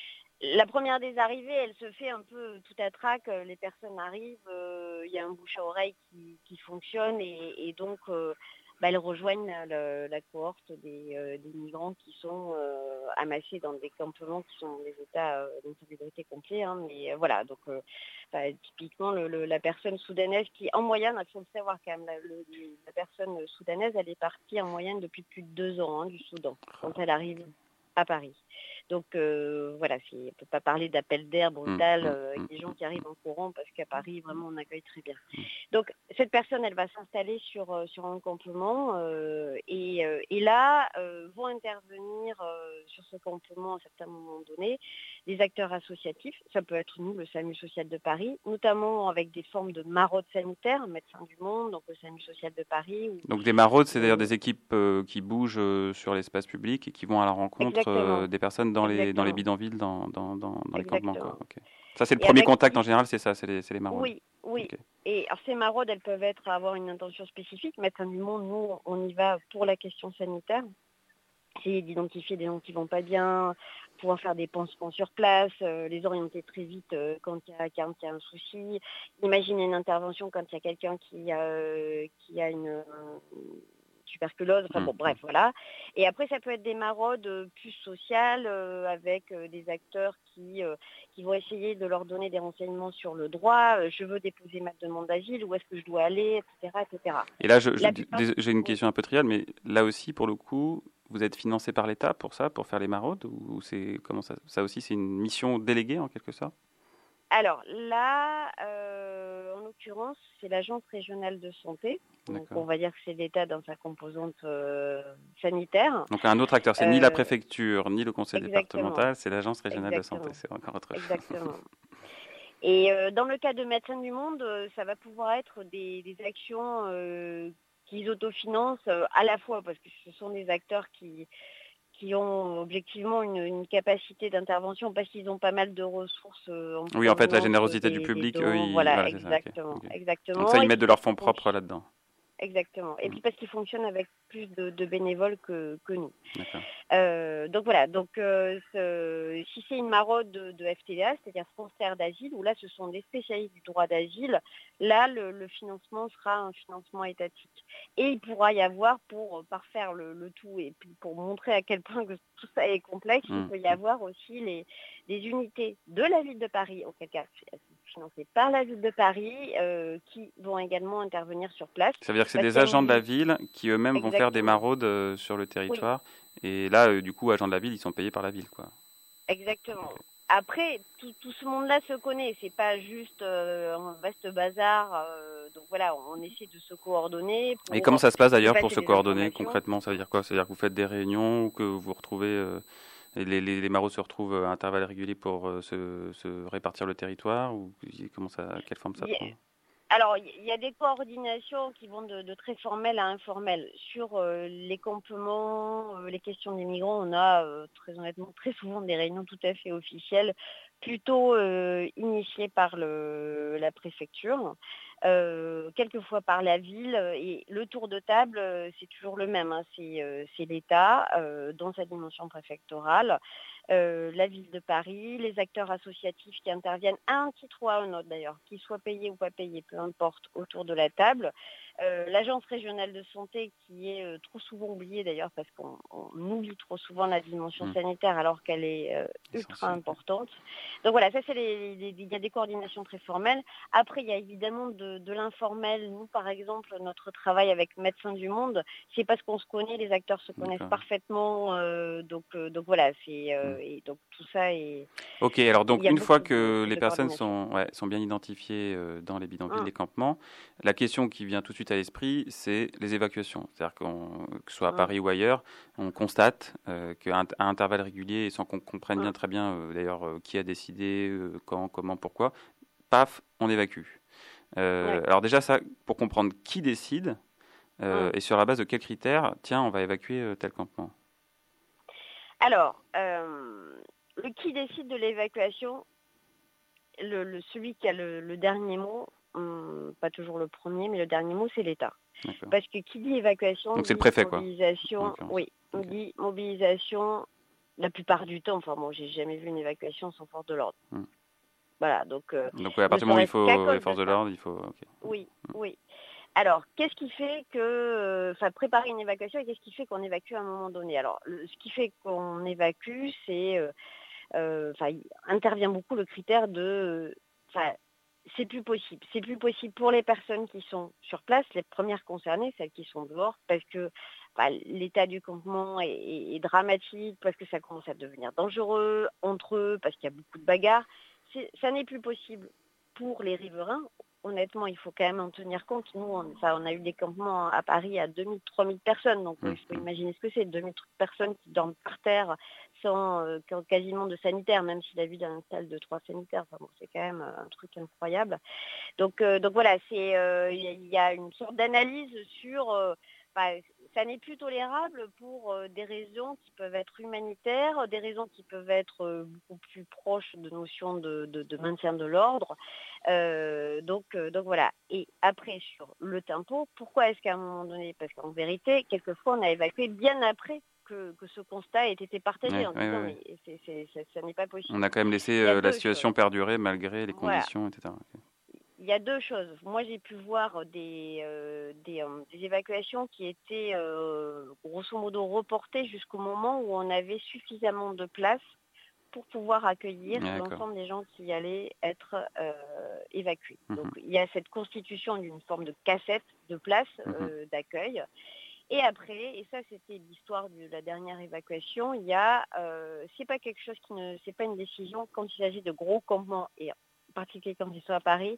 La première des arrivées, elle se fait un peu tout à trac, les personnes arrivent, euh, il y a un bouche à oreille qui, qui fonctionne et, et donc euh, bah, elles rejoignent la, la cohorte des, euh, des migrants qui sont euh, amassés dans des campements qui sont des états euh, d'insalubrité complet. Hein, mais euh, voilà, donc euh, bah, typiquement le, le, la personne soudanaise qui, en moyenne, il faut le savoir quand même, la, le, la personne soudanaise, elle est partie en moyenne depuis plus de deux ans hein, du Soudan, quand elle arrive à Paris. Donc euh, voilà, c'est, on ne peut pas parler d'appel d'air brutal euh, avec des gens qui arrivent en courant parce qu'à Paris, vraiment, on accueille très bien. Donc cette personne, elle va s'installer sur, euh, sur un campement euh, et, euh, et là euh, vont intervenir euh, sur ce campement à un certain moment donné des acteurs associatifs. Ça peut être nous, le SAMU social de Paris, notamment avec des formes de maraudes sanitaires, Médecins du Monde, donc le SAMU social de Paris. Ou, donc des maraudes, c'est d'ailleurs des équipes euh, qui bougent euh, sur l'espace public et qui vont à la rencontre euh, des personnes dans les, dans les bidonvilles, dans, dans, dans, dans les campements. Quoi. Okay. Ça, c'est le et premier contact en général, c'est ça, c'est les, c'est les maraudes. Oui, oui. Okay. Et alors, ces maraudes, elles peuvent être avoir une intention spécifique. Médecins du Monde, nous, on y va pour la question sanitaire. Essayer d'identifier des gens qui vont pas bien, pouvoir faire des pansements sur place, euh, les orienter très vite euh, quand il y a, quand il y a un souci. Imaginer une intervention quand il y a quelqu'un qui a, euh, qui a une... Euh, tuberculose, enfin bon, bref, voilà. Et après, ça peut être des maraudes euh, plus sociales euh, avec euh, des acteurs qui, euh, qui vont essayer de leur donner des renseignements sur le droit. Euh, je veux déposer ma demande d'asile, où est-ce que je dois aller, et cetera, et cetera. Et là, je, je, plupart... j'ai une question un peu triviale, mais là aussi, pour le coup, vous êtes financé par l'État pour ça, pour faire les maraudes, ou c'est comment ça, ça aussi, c'est une mission déléguée en quelque sorte? Alors là, euh, en l'occurrence, c'est l'Agence régionale de santé. Donc on va dire que c'est l'État dans sa composante euh, sanitaire. Donc un autre acteur, c'est euh, ni la préfecture, ni le conseil exactement. départemental, c'est l'Agence régionale exactement. de santé. C'est encore autre chose. Exactement. Et euh, dans le cas de Médecins du Monde, euh, ça va pouvoir être des, des actions euh, qu'ils autofinancent euh, à la fois parce que ce sont des acteurs qui... qui ont objectivement une, une capacité d'intervention parce qu'ils ont pas mal de ressources. Euh, en oui, en fait, la générosité des, du public, eux, ils... voilà, voilà, exactement, ça, okay. exactement. Donc ça, ils mettent de leurs fonds propres là-dedans. exactement. Et Mmh. puis parce qu'ils fonctionnent avec plus de, de bénévoles que, que nous. D'accord. Euh, donc voilà, donc euh, ce- si c'est une maraude de, de F T D A, c'est-à-dire transfert d'asile, où là ce sont des spécialistes du droit d'asile, là le, le financement sera un financement étatique. Et il pourra y avoir, pour parfaire le, le tout et puis pour montrer à quel point que tout ça est complexe, Mmh. il peut y avoir aussi les, les unités de la ville de Paris, auquel cas financées par la ville de Paris, euh, qui vont également intervenir sur place. Ça veut dire que c'est Parce des qu'il y a agents une de la ville- ville qui eux-mêmes vont faire des Exactement. maraudes euh, sur le Oui, territoire. Et là, euh, du coup, agents de la ville, ils sont payés par la ville, quoi. exactement. Ok. Après, tout, tout ce monde-là se connaît. C'est pas juste euh, un vaste bazar. euh, donc voilà, on essaie de se coordonner Et comment pour ça se passe se d'ailleurs pour passer se des coordonner informations. concrètement? Ça veut dire quoi? Ça veut dire que vous faites des réunions ou que vous vous retrouvez, euh, et les, les, les maraudes se retrouvent à intervalles réguliers pour euh, se, se répartir le territoire ou comment ça, quelle forme ça Il y a- prend? Alors, il y a des coordinations qui vont de, de très formel à informel. Sur euh, les campements, euh, les questions des migrants, on a euh, très honnêtement très souvent des réunions tout à fait officielles, plutôt euh, initiées par le, la préfecture, euh, quelquefois par la ville. Et le tour de table, euh, c'est toujours le même. Hein. C'est, euh, c'est l'État euh, dans sa dimension préfectorale. Euh, la ville de Paris, les acteurs associatifs qui interviennent à un titre ou à un autre d'ailleurs, qu'ils soient payés ou pas payés, peu importe, autour de la table. Euh, l'agence régionale de santé qui est euh, trop souvent oubliée d'ailleurs parce qu'on on oublie trop souvent la dimension Mmh. sanitaire alors qu'elle est euh, ultra Essentiel. importante. Donc voilà, ça c'est les, les- il y a des coordinations très formelles. Après, il y a évidemment de, de l'informel. Nous, par exemple, notre travail avec Médecins du Monde, c'est parce qu'on se connaît, les acteurs se connaissent D'accord. parfaitement. euh, donc, euh, donc voilà, c'est euh, Mmh. et donc tout ça est. Ok, alors donc Il y a une fois beaucoup que de, les de personnes coordination. sont, ouais, sont bien identifiées euh, dans les bidonvilles, Hum, les campements, la question qui vient tout de suite à l'esprit, c'est les évacuations. C'est-à-dire qu'on, que ce soit à hum, Paris ou ailleurs, on constate euh, qu'à int- à intervalles réguliers, et sans qu'on comprenne bien hum, très bien euh, d'ailleurs euh, qui a décidé, euh, quand, comment, pourquoi, paf, on évacue. Euh, ouais, alors déjà ça, pour comprendre qui décide euh, hum. et sur la base de quels critères, tiens, on va évacuer euh, tel campement. Alors, euh, le qui décide de l'évacuation, le, le- celui qui a le, le dernier mot, hum, pas toujours le premier, mais le dernier mot, c'est l'État. D'accord. Parce que qui dit évacuation Donc c'est le dit préfet, quoi, en mobilisation, l'occurrence. oui, Ok. dit mobilisation la plupart du temps. Enfin bon, j'ai jamais vu une évacuation sans force de l'ordre. Hmm. Voilà, donc euh, Donc ouais, à ne partir du moment où il serait-ce qu'à faut les cause de forces de ça. l'ordre, il faut. Ok. Oui, oui. Alors, qu'est-ce qui fait que, enfin, préparer une évacuation et qu'est-ce qui fait qu'on évacue à un moment donné? Alors, le- ce qui fait qu'on évacue, c'est, euh, euh, enfin, il intervient beaucoup le critère de, enfin, c'est plus possible. C'est plus possible pour les personnes qui sont sur place, les premières concernées, celles qui sont dehors, parce que bah, l'état du campement est, est- est dramatique, parce que ça commence à devenir dangereux entre eux, parce qu'il y a beaucoup de bagarres. C'est- ça n'est plus possible pour les riverains. Honnêtement, il faut quand même en tenir compte. Nous, on, enfin, on a eu des campements à Paris à deux mille, trois mille personnes, donc euh, Mmh, il faut mmh. imaginer ce que c'est, deux mille personnes qui dorment par terre sans euh, quasiment de sanitaire, même si la ville a une salle de trois sanitaires. Enfin, bon, c'est quand même euh, un truc incroyable. Donc, euh, donc voilà, c'est euh, il y, y a une sorte d'analyse sur, euh, bah, ça n'est plus tolérable pour euh, des raisons qui peuvent être humanitaires, des raisons qui peuvent être euh, beaucoup plus proches de notions de, de, de maintien de l'ordre. Euh, donc, euh, donc voilà. Et après sur le tempo, pourquoi est-ce qu'à un moment donné, parce qu'en vérité, quelquefois on a évacué bien après que, que ce constat ait été partagé Ouais, en ouais, disant ouais, ouais. mais c'est, c'est, c'est- ça n'est pas On possible. a quand même laissé Il y a euh, la deux situation choses. perdurer malgré les Voilà. conditions, et cetera. Ok. Il y a deux choses. Moi, j'ai pu voir des, euh, des, euh, des évacuations qui étaient euh, grosso modo reportées jusqu'au moment où on avait suffisamment de place pour pouvoir accueillir Ouais, d'accord. l'ensemble des gens qui allaient être euh, évacués. Mhm, Donc, il y a cette constitution d'une forme de cassette de place mhm. euh, d'accueil. Et après, et ça c'était l'histoire de la dernière évacuation, il y a, euh, c'est pas quelque chose qui ne, c'est pas une décision quand il s'agit de gros campements et en particulier quand ils sont à Paris.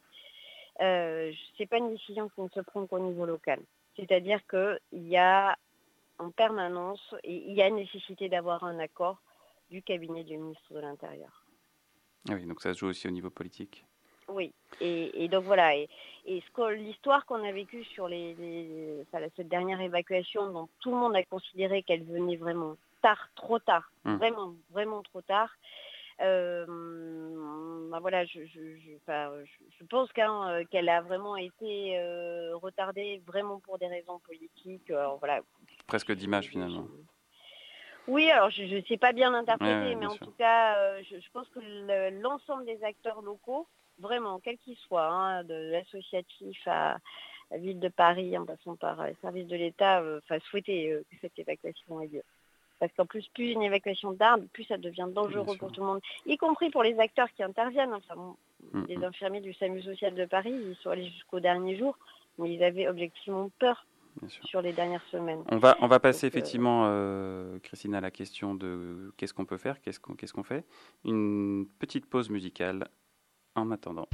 Euh, c'est pas une décision qui ne se prend qu'au niveau local. C'est-à-dire qu'il y a en permanence, et il y a nécessité d'avoir un accord du cabinet du ministre de l'Intérieur. Ah oui, donc ça se joue aussi au niveau politique. Oui, et, et donc voilà, et, et ce que, l'histoire qu'on a vécue sur les, les, enfin, cette dernière évacuation, dont tout le monde a considéré qu'elle venait vraiment tard, trop tard, Mmh. vraiment, vraiment trop tard, Euh, ben voilà, je, je, je, enfin, je, je pense qu'un, qu'elle a vraiment été euh, retardée vraiment pour des raisons politiques. Alors, voilà. Presque d'image finalement. Oui, alors je ne sais pas bien l'interpréter, ouais, ouais, mais bien en sûr. tout cas, euh, je, je pense que le, l'ensemble des acteurs locaux, vraiment, quels qu'ils soient, hein, de l'associatif à la ville de Paris, en passant par les services de l'État, euh, enfin, souhaiter euh, que cette évacuation ait lieu. Parce qu'en plus, plus une évacuation d'armes, plus ça devient dangereux pour tout le monde, y compris pour les acteurs qui interviennent. Enfin, bon, mm-hmm. Les infirmiers du SAMU social de Paris, ils sont allés jusqu'au dernier jour, mais ils avaient objectivement peur sur les dernières semaines. On va, on va passer Donc, effectivement, euh, Christine, à la question de qu'est-ce qu'on peut faire, qu'est-ce qu'on, qu'est-ce qu'on fait. Une petite pause musicale en attendant.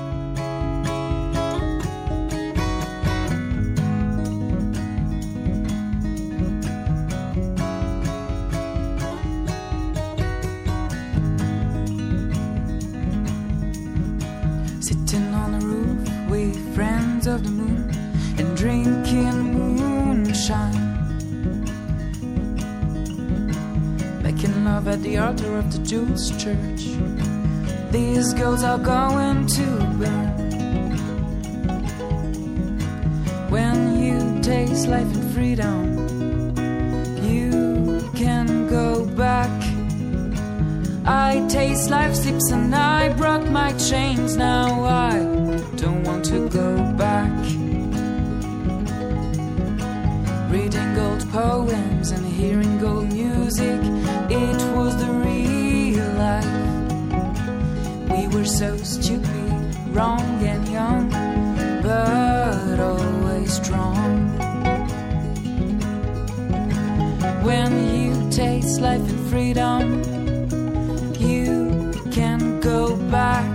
Sitting on the roof with friends of the moon and drinking moonshine, making love at the altar of the Jewish church. These girls are going to burn. When you taste life and freedom, you can go back. I taste life's lips and I broke my chains. Now I don't want to go back. Reading old poems and hearing old music, it was the real life. We were so stupid, wrong and young, but always strong. When you taste life and freedom, you can go back.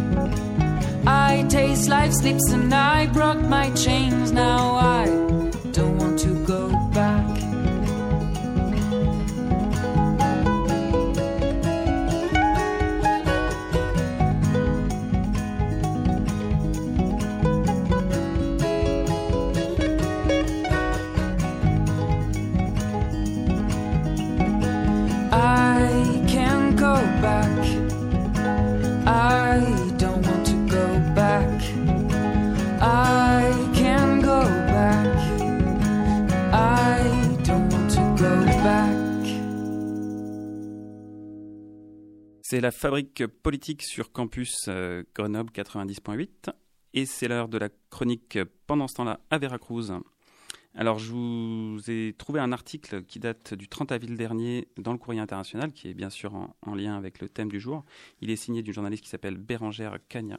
I taste life's lips and I broke my chains. Now I don't want to go back. I can go back. I don't want to go back. I can go back. I don't want to go back. C'est la Fabrique politique sur campus euh, Grenoble quatre-vingt-dix point huit et c'est l'heure de la chronique pendant ce temps-là à Veracruz. Alors, je vous ai trouvé un article qui date du trente avril dernier dans le Courrier international, qui est bien sûr en, en lien avec le thème du jour. Il est signé d'une journaliste qui s'appelle Bérangère Cagna,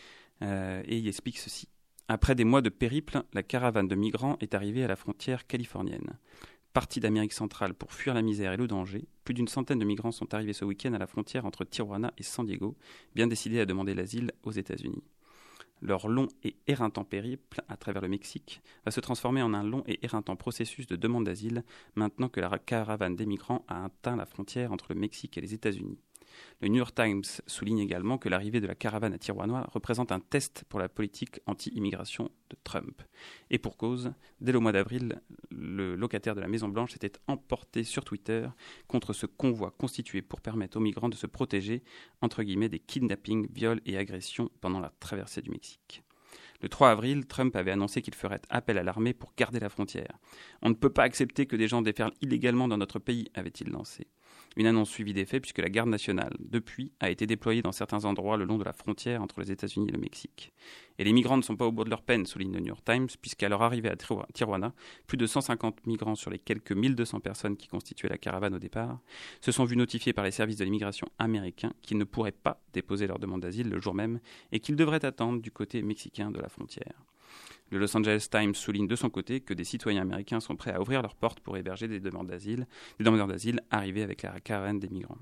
euh, et il explique ceci. Après des mois de périple, la caravane de migrants est arrivée à la frontière californienne. Partis d'Amérique centrale pour fuir la misère et le danger, plus d'une centaine de migrants sont arrivés ce week-end à la frontière entre Tijuana et San Diego, bien décidés à demander l'asile aux États-Unis. Leur long et éreintant périple à travers le Mexique va se transformer en un long et éreintant processus de demande d'asile maintenant que la caravane des migrants a atteint la frontière entre le Mexique et les États-Unis. Le New York Times souligne également que l'arrivée de la caravane à Tijuana représente un test pour la politique anti-immigration de Trump. Et pour cause, dès le mois d'avril, le locataire de la Maison-Blanche s'était emporté sur Twitter contre ce convoi constitué pour permettre aux migrants de se protéger, entre guillemets, des kidnappings, viols et agressions pendant la traversée du Mexique. Le trois avril, Trump avait annoncé qu'il ferait appel à l'armée pour garder la frontière. On ne peut pas accepter que des gens déferlent illégalement dans notre pays, avait-il lancé. Une annonce suivie des faits puisque la garde nationale, depuis, a été déployée dans certains endroits le long de la frontière entre les États-Unis et le Mexique. Et les migrants ne sont pas au bout de leur peine, souligne le New York Times, puisqu'à leur arrivée à Tijuana, plus de cent cinquante migrants sur les quelques mille deux cents personnes qui constituaient la caravane au départ se sont vus notifiés par les services de l'immigration américains qu'ils ne pourraient pas déposer leur demande d'asile le jour même et qu'ils devraient attendre du côté mexicain de la frontière. Le Los Angeles Times souligne de son côté que des citoyens américains sont prêts à ouvrir leurs portes pour héberger des demandeurs d'asile, des demandeurs d'asile arrivés avec la caravane des migrants.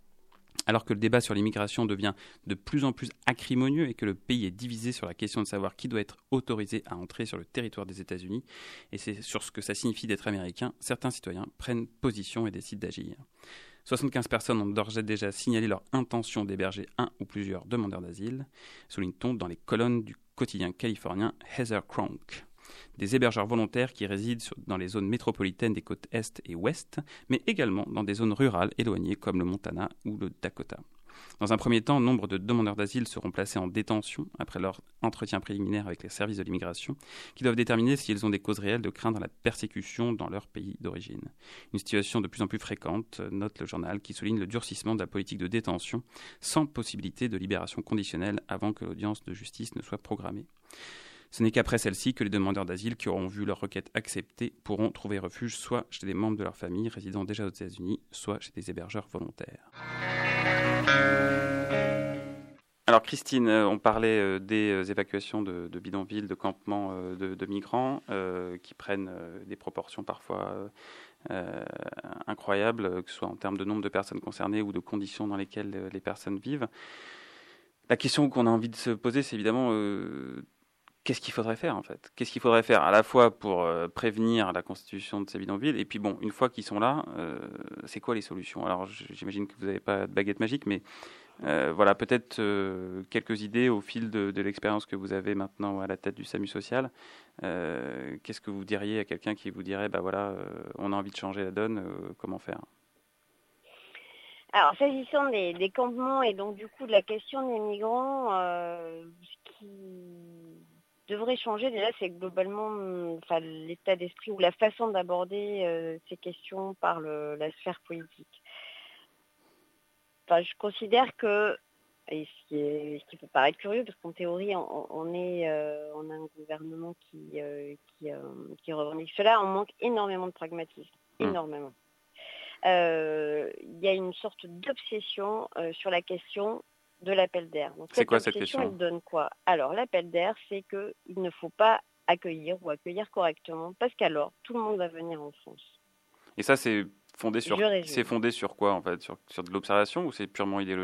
Alors que le débat sur l'immigration devient de plus en plus acrimonieux et que le pays est divisé sur la question de savoir qui doit être autorisé à entrer sur le territoire des États-Unis, et c'est sur ce que ça signifie d'être américain, certains citoyens prennent position et décident d'agir. soixante-quinze personnes ont d'ores et déjà signalé leur intention d'héberger un ou plusieurs demandeurs d'asile, souligne-t-on dans les colonnes du quotidien californien Heather Cronk. Des hébergeurs volontaires qui résident sur, dans les zones métropolitaines des côtes Est et Ouest, mais également dans des zones rurales éloignées comme le Montana ou le Dakota. Dans un premier temps, nombre de demandeurs d'asile seront placés en détention après leur entretien préliminaire avec les services de l'immigration, qui doivent déterminer s'ils ont des causes réelles de craindre la persécution dans leur pays d'origine. Une situation de plus en plus fréquente, note le journal, qui souligne le durcissement de la politique de détention sans possibilité de libération conditionnelle avant que l'audience de justice ne soit programmée. Ce n'est qu'après celle-ci que les demandeurs d'asile qui auront vu leur requête acceptée pourront trouver refuge soit chez des membres de leur famille résidant déjà aux États-Unis, soit chez des hébergeurs volontaires. Alors Christine, on parlait des évacuations de, de bidonvilles, de campements de, de migrants euh, qui prennent des proportions parfois euh, incroyables, que ce soit en termes de nombre de personnes concernées ou de conditions dans lesquelles les personnes vivent. La question qu'on a envie de se poser, c'est évidemment... Euh, Qu'est-ce qu'il faudrait faire en fait ? Qu'est-ce qu'il faudrait faire à la fois pour euh, prévenir la constitution de ces bidonvilles et puis bon, une fois qu'ils sont là, euh, c'est quoi les solutions ? Alors j'imagine que vous n'avez pas de baguette magique, mais euh, voilà, peut-être euh, quelques idées au fil de, de l'expérience que vous avez maintenant à la tête du SAMU social. Euh, qu'est-ce que vous diriez à quelqu'un qui vous dirait, bah voilà, euh, on a envie de changer la donne, euh, comment faire ? Alors, s'agissant des, des campements et donc du coup de la question des migrants, euh, ce qui devrait changer déjà, c'est globalement enfin, l'état d'esprit ou la façon d'aborder euh, ces questions par le, la sphère politique. Enfin, je considère que, et ce qui, est, ce qui peut paraître curieux, parce qu'en théorie, on, on, est, euh, on a un gouvernement qui, euh, qui, euh, qui revendique cela, on manque énormément de pragmatisme, mmh. énormément. Euh, il y a une sorte d'obsession euh, sur la question de l'appel d'air. Donc, c'est quoi cette question ? Elle donne quoi ? Alors, l'appel d'air, c'est qu'il ne faut pas accueillir ou accueillir correctement, parce qu'alors, tout le monde va venir en France. Et ça, c'est fondé sur, c'est fondé sur quoi, en fait ? Sur, sur de l'observation ou c'est purement idéologique ?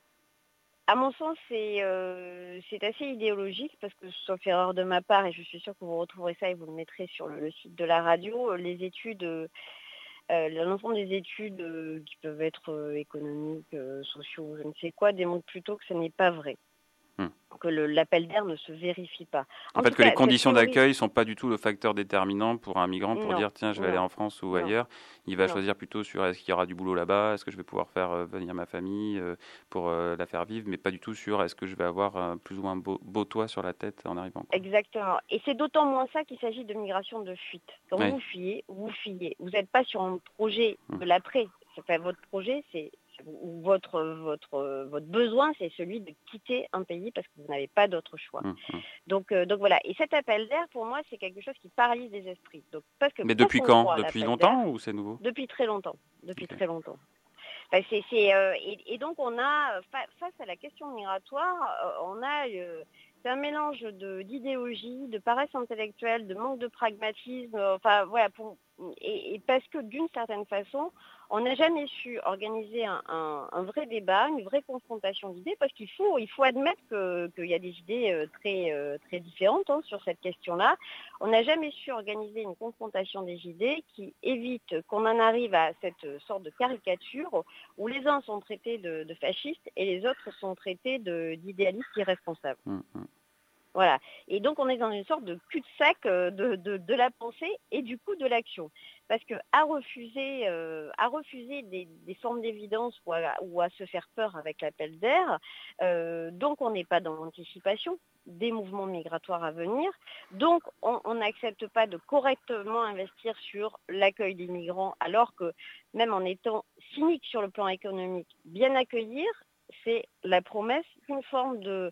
À mon sens, c'est, euh, c'est assez idéologique, parce que, sauf erreur de ma part, et je suis sûre que vous retrouverez ça et vous le mettrez sur le, le site de la radio, les études... Euh, Euh, l'ensemble des études euh, qui peuvent être euh, économiques, euh, sociaux, je ne sais quoi, démontrent plutôt que ce n'est pas vrai. Hmm. Que le, l'appel d'air ne se vérifie pas. En, en fait, que cas, les conditions théorie... d'accueil ne sont pas du tout le facteur déterminant pour un migrant pour non, dire tiens, je vais non, aller en France ou non, ailleurs. Il va non. choisir plutôt sur est-ce qu'il y aura du boulot là-bas, est-ce que je vais pouvoir faire euh, venir ma famille euh, pour euh, la faire vivre, mais pas du tout sur est-ce que je vais avoir euh, plus ou moins beau, beau toit sur la tête en arrivant. Quoi. Exactement. Et c'est d'autant moins ça qu'il s'agit de migration de fuite. Quand oui. vous fuyez, vous fuyez. Vous n'êtes pas sur un projet hum. de l'après. Enfin, votre projet, c'est Votre, votre, votre besoin, c'est celui de quitter un pays parce que vous n'avez pas d'autre choix. Mmh. Donc, euh, donc voilà. Et cet appel d'air, pour moi, c'est quelque chose qui paralyse les esprits. Donc, parce que Mais depuis quand ? Depuis longtemps ou c'est nouveau ? Depuis très longtemps. Depuis okay. très longtemps. Enfin, c'est, c'est, euh, et, et donc, on a, face à la question migratoire, euh, on a... Euh, c'est un mélange de, d'idéologie, de paresse intellectuelle, de manque de pragmatisme, enfin voilà, pour, et, et parce que d'une certaine façon, on n'a jamais su organiser un, un, un vrai débat, une vraie confrontation d'idées, parce qu'il faut, il faut admettre que, qu'il y a des idées euh, très, euh, très différentes hein, sur cette question-là. On n'a jamais su organiser une confrontation des idées qui évite qu'on en arrive à cette sorte de caricature où les uns sont traités de, de fascistes et les autres sont traités de, d'idéalistes irresponsables. Mmh. Voilà. Et donc, on est dans une sorte de cul-de-sac de, de, de la pensée et du coup de l'action. Parce que à refuser, euh, à refuser des, des formes d'évidence ou à, ou à se faire peur avec l'appel d'air, euh, donc on n'est pas dans l'anticipation des mouvements migratoires à venir. Donc, on n'accepte pas de correctement investir sur l'accueil des migrants, alors que même en étant cynique sur le plan économique, bien accueillir, c'est la promesse d'une forme de...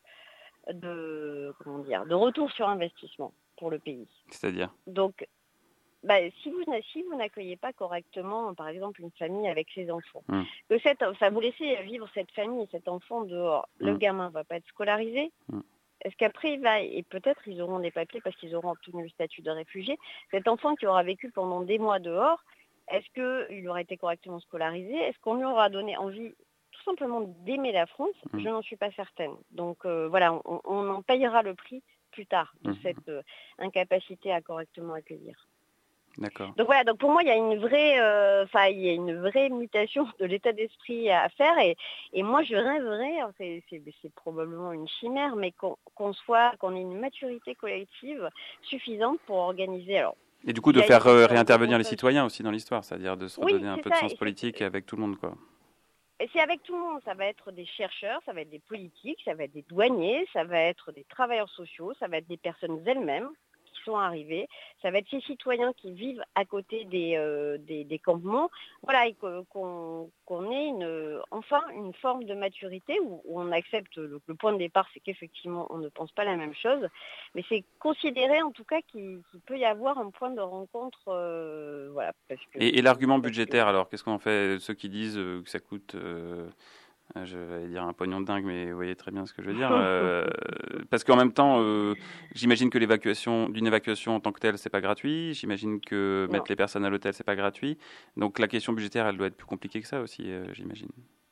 de comment dire de retour sur investissement pour le pays. C'est-à-dire donc bah, si vous si vous n'accueillez pas correctement par exemple une famille avec ses enfants mmh. que cette enfin vous laissez vivre cette famille et cet enfant dehors, mmh. le gamin va pas être scolarisé, mmh. est-ce qu'après il va et peut-être ils auront des papiers parce qu'ils auront obtenu le statut de réfugié, cet enfant qui aura vécu pendant des mois dehors, est-ce qu'il aura été correctement scolarisé, est-ce qu'on lui aura donné envie tout simplement d'aimer la France, mmh. je n'en suis pas certaine. Donc euh, voilà, on, on en payera le prix plus tard de mmh. cette euh, incapacité à correctement accueillir. D'accord. Donc voilà, donc pour moi il y a une vraie, enfin euh, il y a une vraie mutation de l'état d'esprit à faire et, et moi je rêverais, c'est, c'est, c'est probablement une chimère, mais qu'on, qu'on soit, qu'on ait une maturité collective suffisante pour organiser. Alors. Et du coup de faire euh, réintervenir les citoyens aussi dans l'histoire, c'est-à-dire de se redonner oui, un peu ça, de sens politique c'est... avec tout le monde quoi. Et c'est avec tout le monde, ça va être des chercheurs, ça va être des politiques, ça va être des douaniers, ça va être des travailleurs sociaux, ça va être des personnes elles-mêmes qui sont arrivées, ça va être ces citoyens qui vivent à côté des, euh, des, des campements, voilà, et qu'on, qu'on ait une, enfin une forme de maturité où, où on accepte, le, le point de départ c'est qu'effectivement on ne pense pas la même chose, mais c'est considérer en tout cas qu'il, qu'il peut y avoir un point de rencontre, euh, voilà. Parce que, et, et l'argument parce budgétaire que... alors, qu'est-ce qu'on en fait? Ceux qui disent euh, que ça coûte... Euh... Je vais dire un pognon de dingue, mais vous voyez très bien ce que je veux dire. Euh, parce qu'en même temps, euh, j'imagine que l'évacuation d'une évacuation en tant que telle, c'est pas gratuit. J'imagine que Non. mettre les personnes à l'hôtel, c'est pas gratuit. Donc la question budgétaire, elle doit être plus compliquée que ça aussi, euh, j'imagine.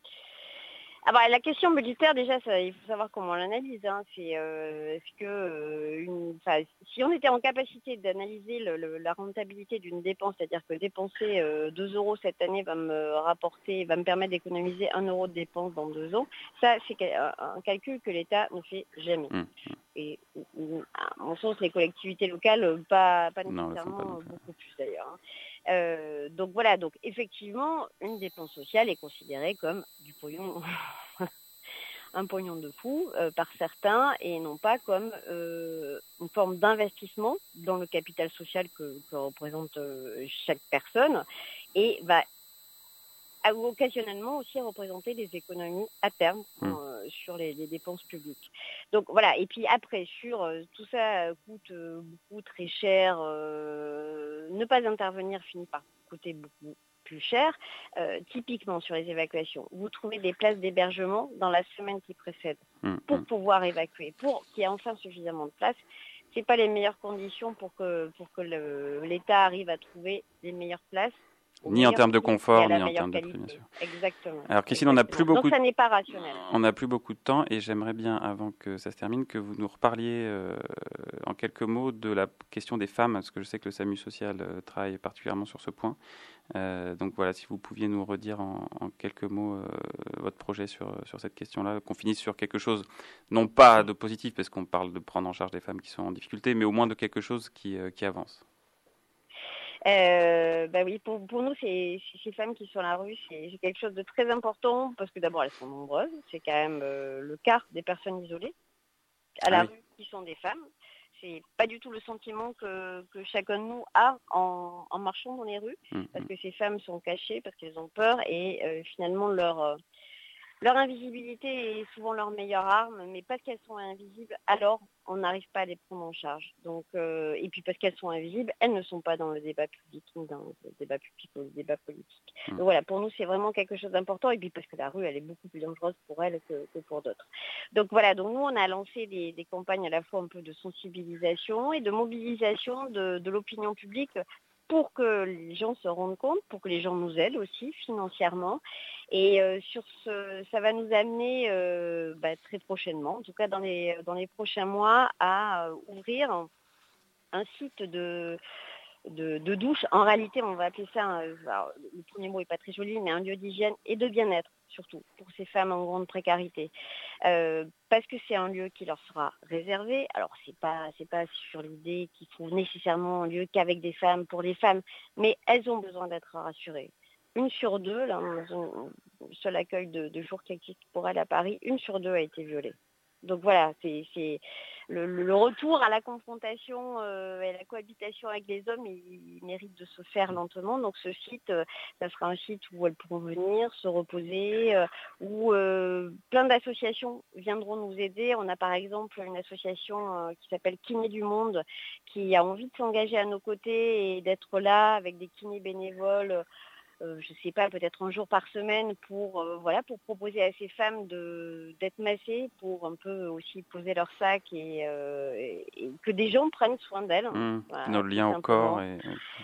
Ah bah, la question budgétaire, déjà, ça, il faut savoir comment on l'analyse. Hein. C'est, euh, est-ce que, euh, une, si on était en capacité d'analyser le, le, la rentabilité d'une dépense, c'est-à-dire que dépenser euh, deux euros cette année va me rapporter, va me permettre d'économiser un euro de dépense dans deux ans, ça, c'est un, un calcul que l'État ne fait jamais. Mmh. Et à mon sens, les collectivités locales, pas, pas nécessairement, non, pas beaucoup plus d'ailleurs. Hein. Euh, donc voilà, donc effectivement, une dépense sociale est considérée comme du pognon, un pognon de fou euh, par certains, et non pas comme euh, une forme d'investissement dans le capital social que, que représente euh, chaque personne, et va occasionnellement aussi représenter des économies à terme mmh. euh, sur les, les dépenses publiques. Donc voilà, et puis après, sur euh, tout ça euh, coûte euh, beaucoup, très cher, euh, ne pas intervenir finit par coûter beaucoup plus cher. Euh, typiquement sur les évacuations, vous trouvez des places d'hébergement dans la semaine qui précède mmh. pour pouvoir évacuer, pour qu'il y ait enfin suffisamment de place. C'est pas les meilleures conditions pour que, pour que le, l'État arrive à trouver les meilleures places. Ni en termes de confort, ni en termes de prix, bien sûr. Exactement. Alors Christine, on n'a plus beaucoup. Donc ça n'est pas rationnel. On n'a plus beaucoup de temps et j'aimerais bien, avant que ça se termine, que vous nous reparliez euh, en quelques mots de la question des femmes, parce que je sais que le SAMU social euh, travaille particulièrement sur ce point. Euh, donc voilà, si vous pouviez nous redire en, en quelques mots euh, votre projet sur sur cette question-là, qu'on finisse sur quelque chose, non pas de positif, parce qu'on parle de prendre en charge des femmes qui sont en difficulté, mais au moins de quelque chose qui euh, qui avance. Euh, bah oui, pour, pour nous, c'est, c'est ces femmes qui sont à la rue, c'est, c'est quelque chose de très important parce que d'abord elles sont nombreuses, c'est quand même euh, le quart des personnes isolées à la ah oui. rue qui sont des femmes. C'est pas du tout le sentiment que, que chacun de nous a en, en marchant dans les rues, mmh. parce que ces femmes sont cachées, parce qu'elles ont peur et euh, finalement leur euh, leur invisibilité est souvent leur meilleure arme, mais parce qu'elles sont invisibles, alors on n'arrive pas à les prendre en charge. Donc, euh, et puis parce qu'elles sont invisibles, elles ne sont pas dans le débat public, ni dans le débat public ou le débat politique. Mmh. Donc voilà, pour nous, c'est vraiment quelque chose d'important, et puis parce que la rue, elle est beaucoup plus dangereuse pour elles que, que pour d'autres. Donc voilà, donc nous, on a lancé des, des campagnes à la fois un peu de sensibilisation et de mobilisation de, de l'opinion publique pour que les gens se rendent compte, pour que les gens nous aident aussi financièrement. Et euh, sur ce, ça va nous amener euh, bah, très prochainement, en tout cas dans les, dans les prochains mois, à euh, ouvrir un, un site de, de, de douche. En réalité, on va appeler ça, un, alors, le premier mot n'est pas très joli, mais un lieu d'hygiène et de bien-être, surtout pour ces femmes en grande précarité. Euh, parce que c'est un lieu qui leur sera réservé. Alors, c'est pas, c'est pas sur l'idée qu'il faut nécessairement un lieu qu'avec des femmes, pour les femmes, mais elles ont besoin d'être rassurées. Une sur deux, là, le seul accueil de, de jour qui existe pour elle à Paris, une sur deux a été violée. Donc voilà, c'est, c'est le, le retour à la confrontation euh, et à la cohabitation avec les hommes, il, il mérite de se faire lentement. Donc ce site, euh, ça sera un site où elles pourront venir, se reposer, euh, où euh, plein d'associations viendront nous aider. On a par exemple une association euh, qui s'appelle Kiné du Monde, qui a envie de s'engager à nos côtés et d'être là avec des kinés bénévoles. Euh, je ne sais pas, peut-être un jour par semaine pour euh, voilà pour proposer à ces femmes de d'être massées, pour un peu aussi poser leur sac et, euh, et, et que des gens prennent soin d'elles. Mmh, voilà, dans le lien au corps. Et,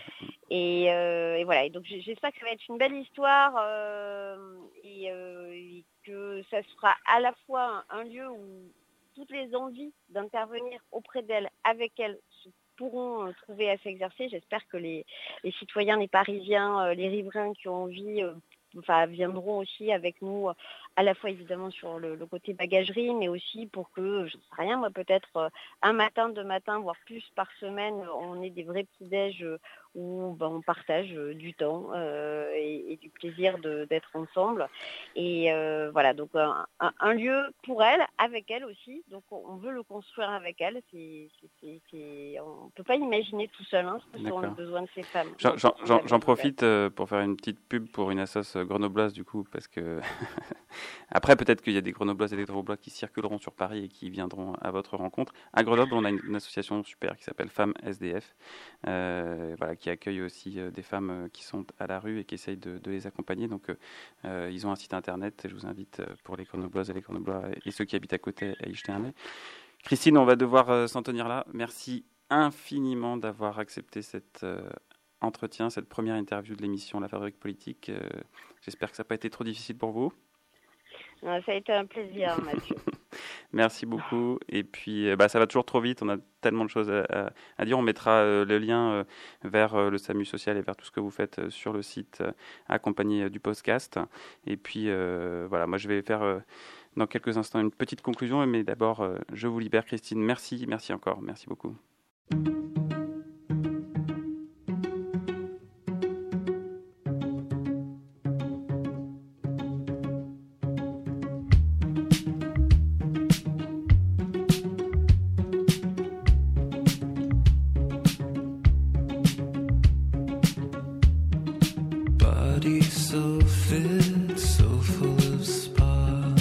et, euh, et voilà. Et donc j'espère que ça va être une belle histoire euh, et, euh, et que ça sera à la fois un, un lieu où toutes les envies d'intervenir auprès d'elles, avec elles, pourront trouver à s'exercer. J'espère que les, les citoyens, les Parisiens, euh, les riverains qui ont envie, euh, enfin, viendront aussi avec nous à la fois évidemment sur le, le côté bagagerie, mais aussi pour que, je ne sais rien, moi peut-être euh, un matin, deux matins, voire plus par semaine, on ait des vrais petits-déj euh, où ben, on partage euh, du temps euh, et, et du plaisir de, d'être ensemble. Et euh, voilà, donc un, un, un lieu pour elle, avec elle aussi. Donc on, on veut le construire avec elle. C'est, c'est, c'est, c'est, on ne peut pas imaginer tout seul, hein, parce qu'on a besoin de ces femmes. J'en, j'en, j'en, j'en profite euh, pour faire une petite pub pour une assoce grenobloise du coup, parce que après peut-être qu'il y a des grenobloises et des grenoblois qui circuleront sur Paris et qui viendront à votre rencontre. À Grenoble, on a une, une association super qui s'appelle Femmes S D F, euh, voilà, qui accueille aussi euh, des femmes euh, qui sont à la rue et qui essayent de, de les accompagner. Donc euh, ils ont un site internet, et je vous invite euh, pour les grenobloises et les grenoblois et, et ceux qui habitent à côté à y jeter un œil. Christine, on va devoir euh, s'en tenir là. Merci infiniment d'avoir accepté cet euh, entretien, cette première interview de l'émission La Fabrique Politique. Euh, j'espère que ça n'a pas été trop difficile pour vous. Non, ça a été un plaisir, Mathieu. Merci beaucoup. Et puis, bah, ça va toujours trop vite. On a tellement de choses à, à, à dire. On mettra euh, le lien euh, vers euh, le SAMU social et vers tout ce que vous faites euh, sur le site, euh, accompagné euh, du podcast. Et puis, euh, voilà, moi, je vais faire euh, dans quelques instants une petite conclusion. Mais d'abord, euh, je vous libère, Christine. Merci, merci encore. Merci beaucoup. So fit, so full of spark,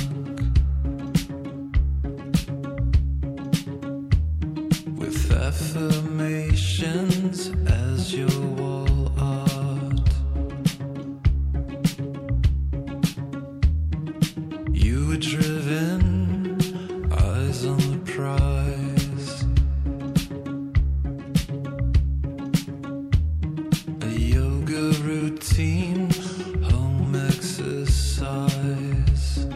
with affirmations as your wall art. You were driven, eyes on the prize, a yoga routine, home exercise.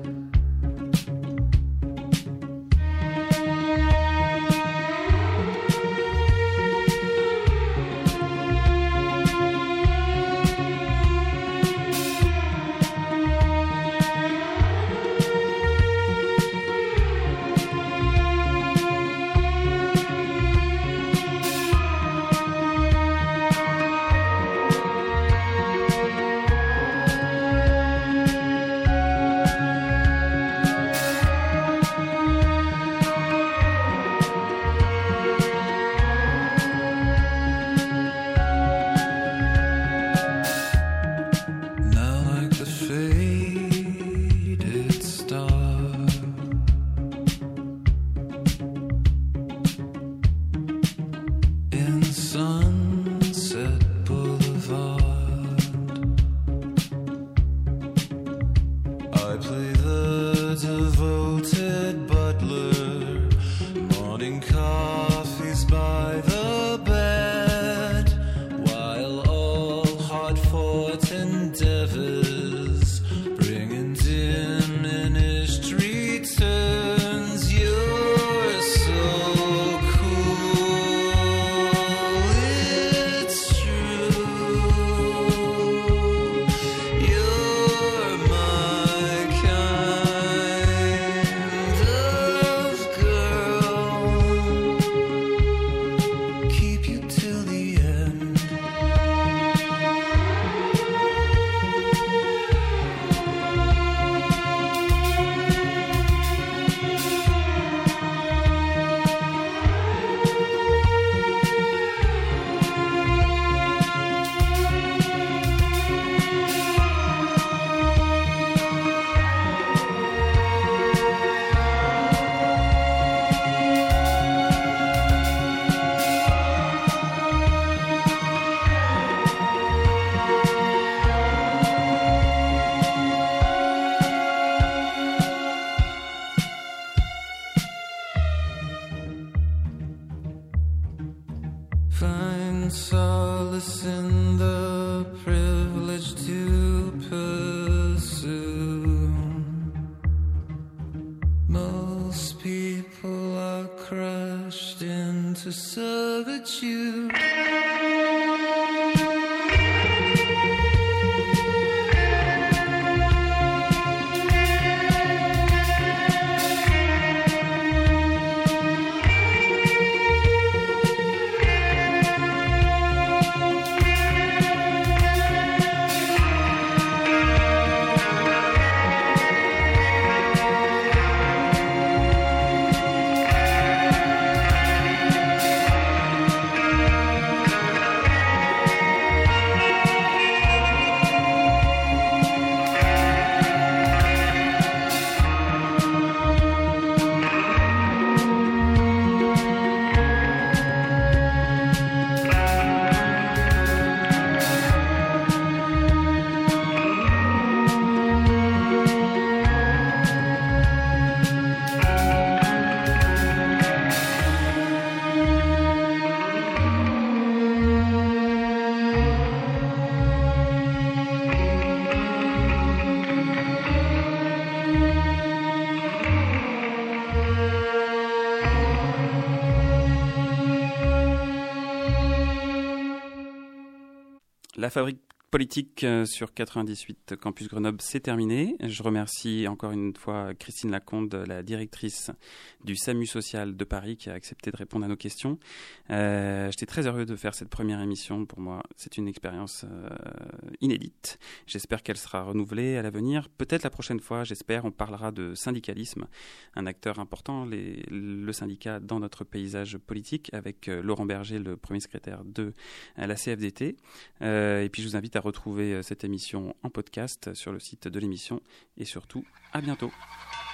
Find solace in the privilege to pursue. Most people are crushed into servitude. La Fabrique politique sur quatre-vingt-dix-huit Campus Grenoble, c'est terminé. Je remercie encore une fois Christine Lacombe, la directrice du SAMU social de Paris, qui a accepté de répondre à nos questions. Euh, j'étais très heureux de faire cette première émission. Pour moi, c'est une expérience euh, inédite. J'espère qu'elle sera renouvelée à l'avenir. Peut-être la prochaine fois, j'espère, on parlera de syndicalisme, un acteur important, les, le syndicat dans notre paysage politique, avec euh, Laurent Berger, le premier secrétaire de euh, la C F D T. Euh, et puis, je vous invite à retrouver cette émission en podcast sur le site de l'émission et surtout, à bientôt.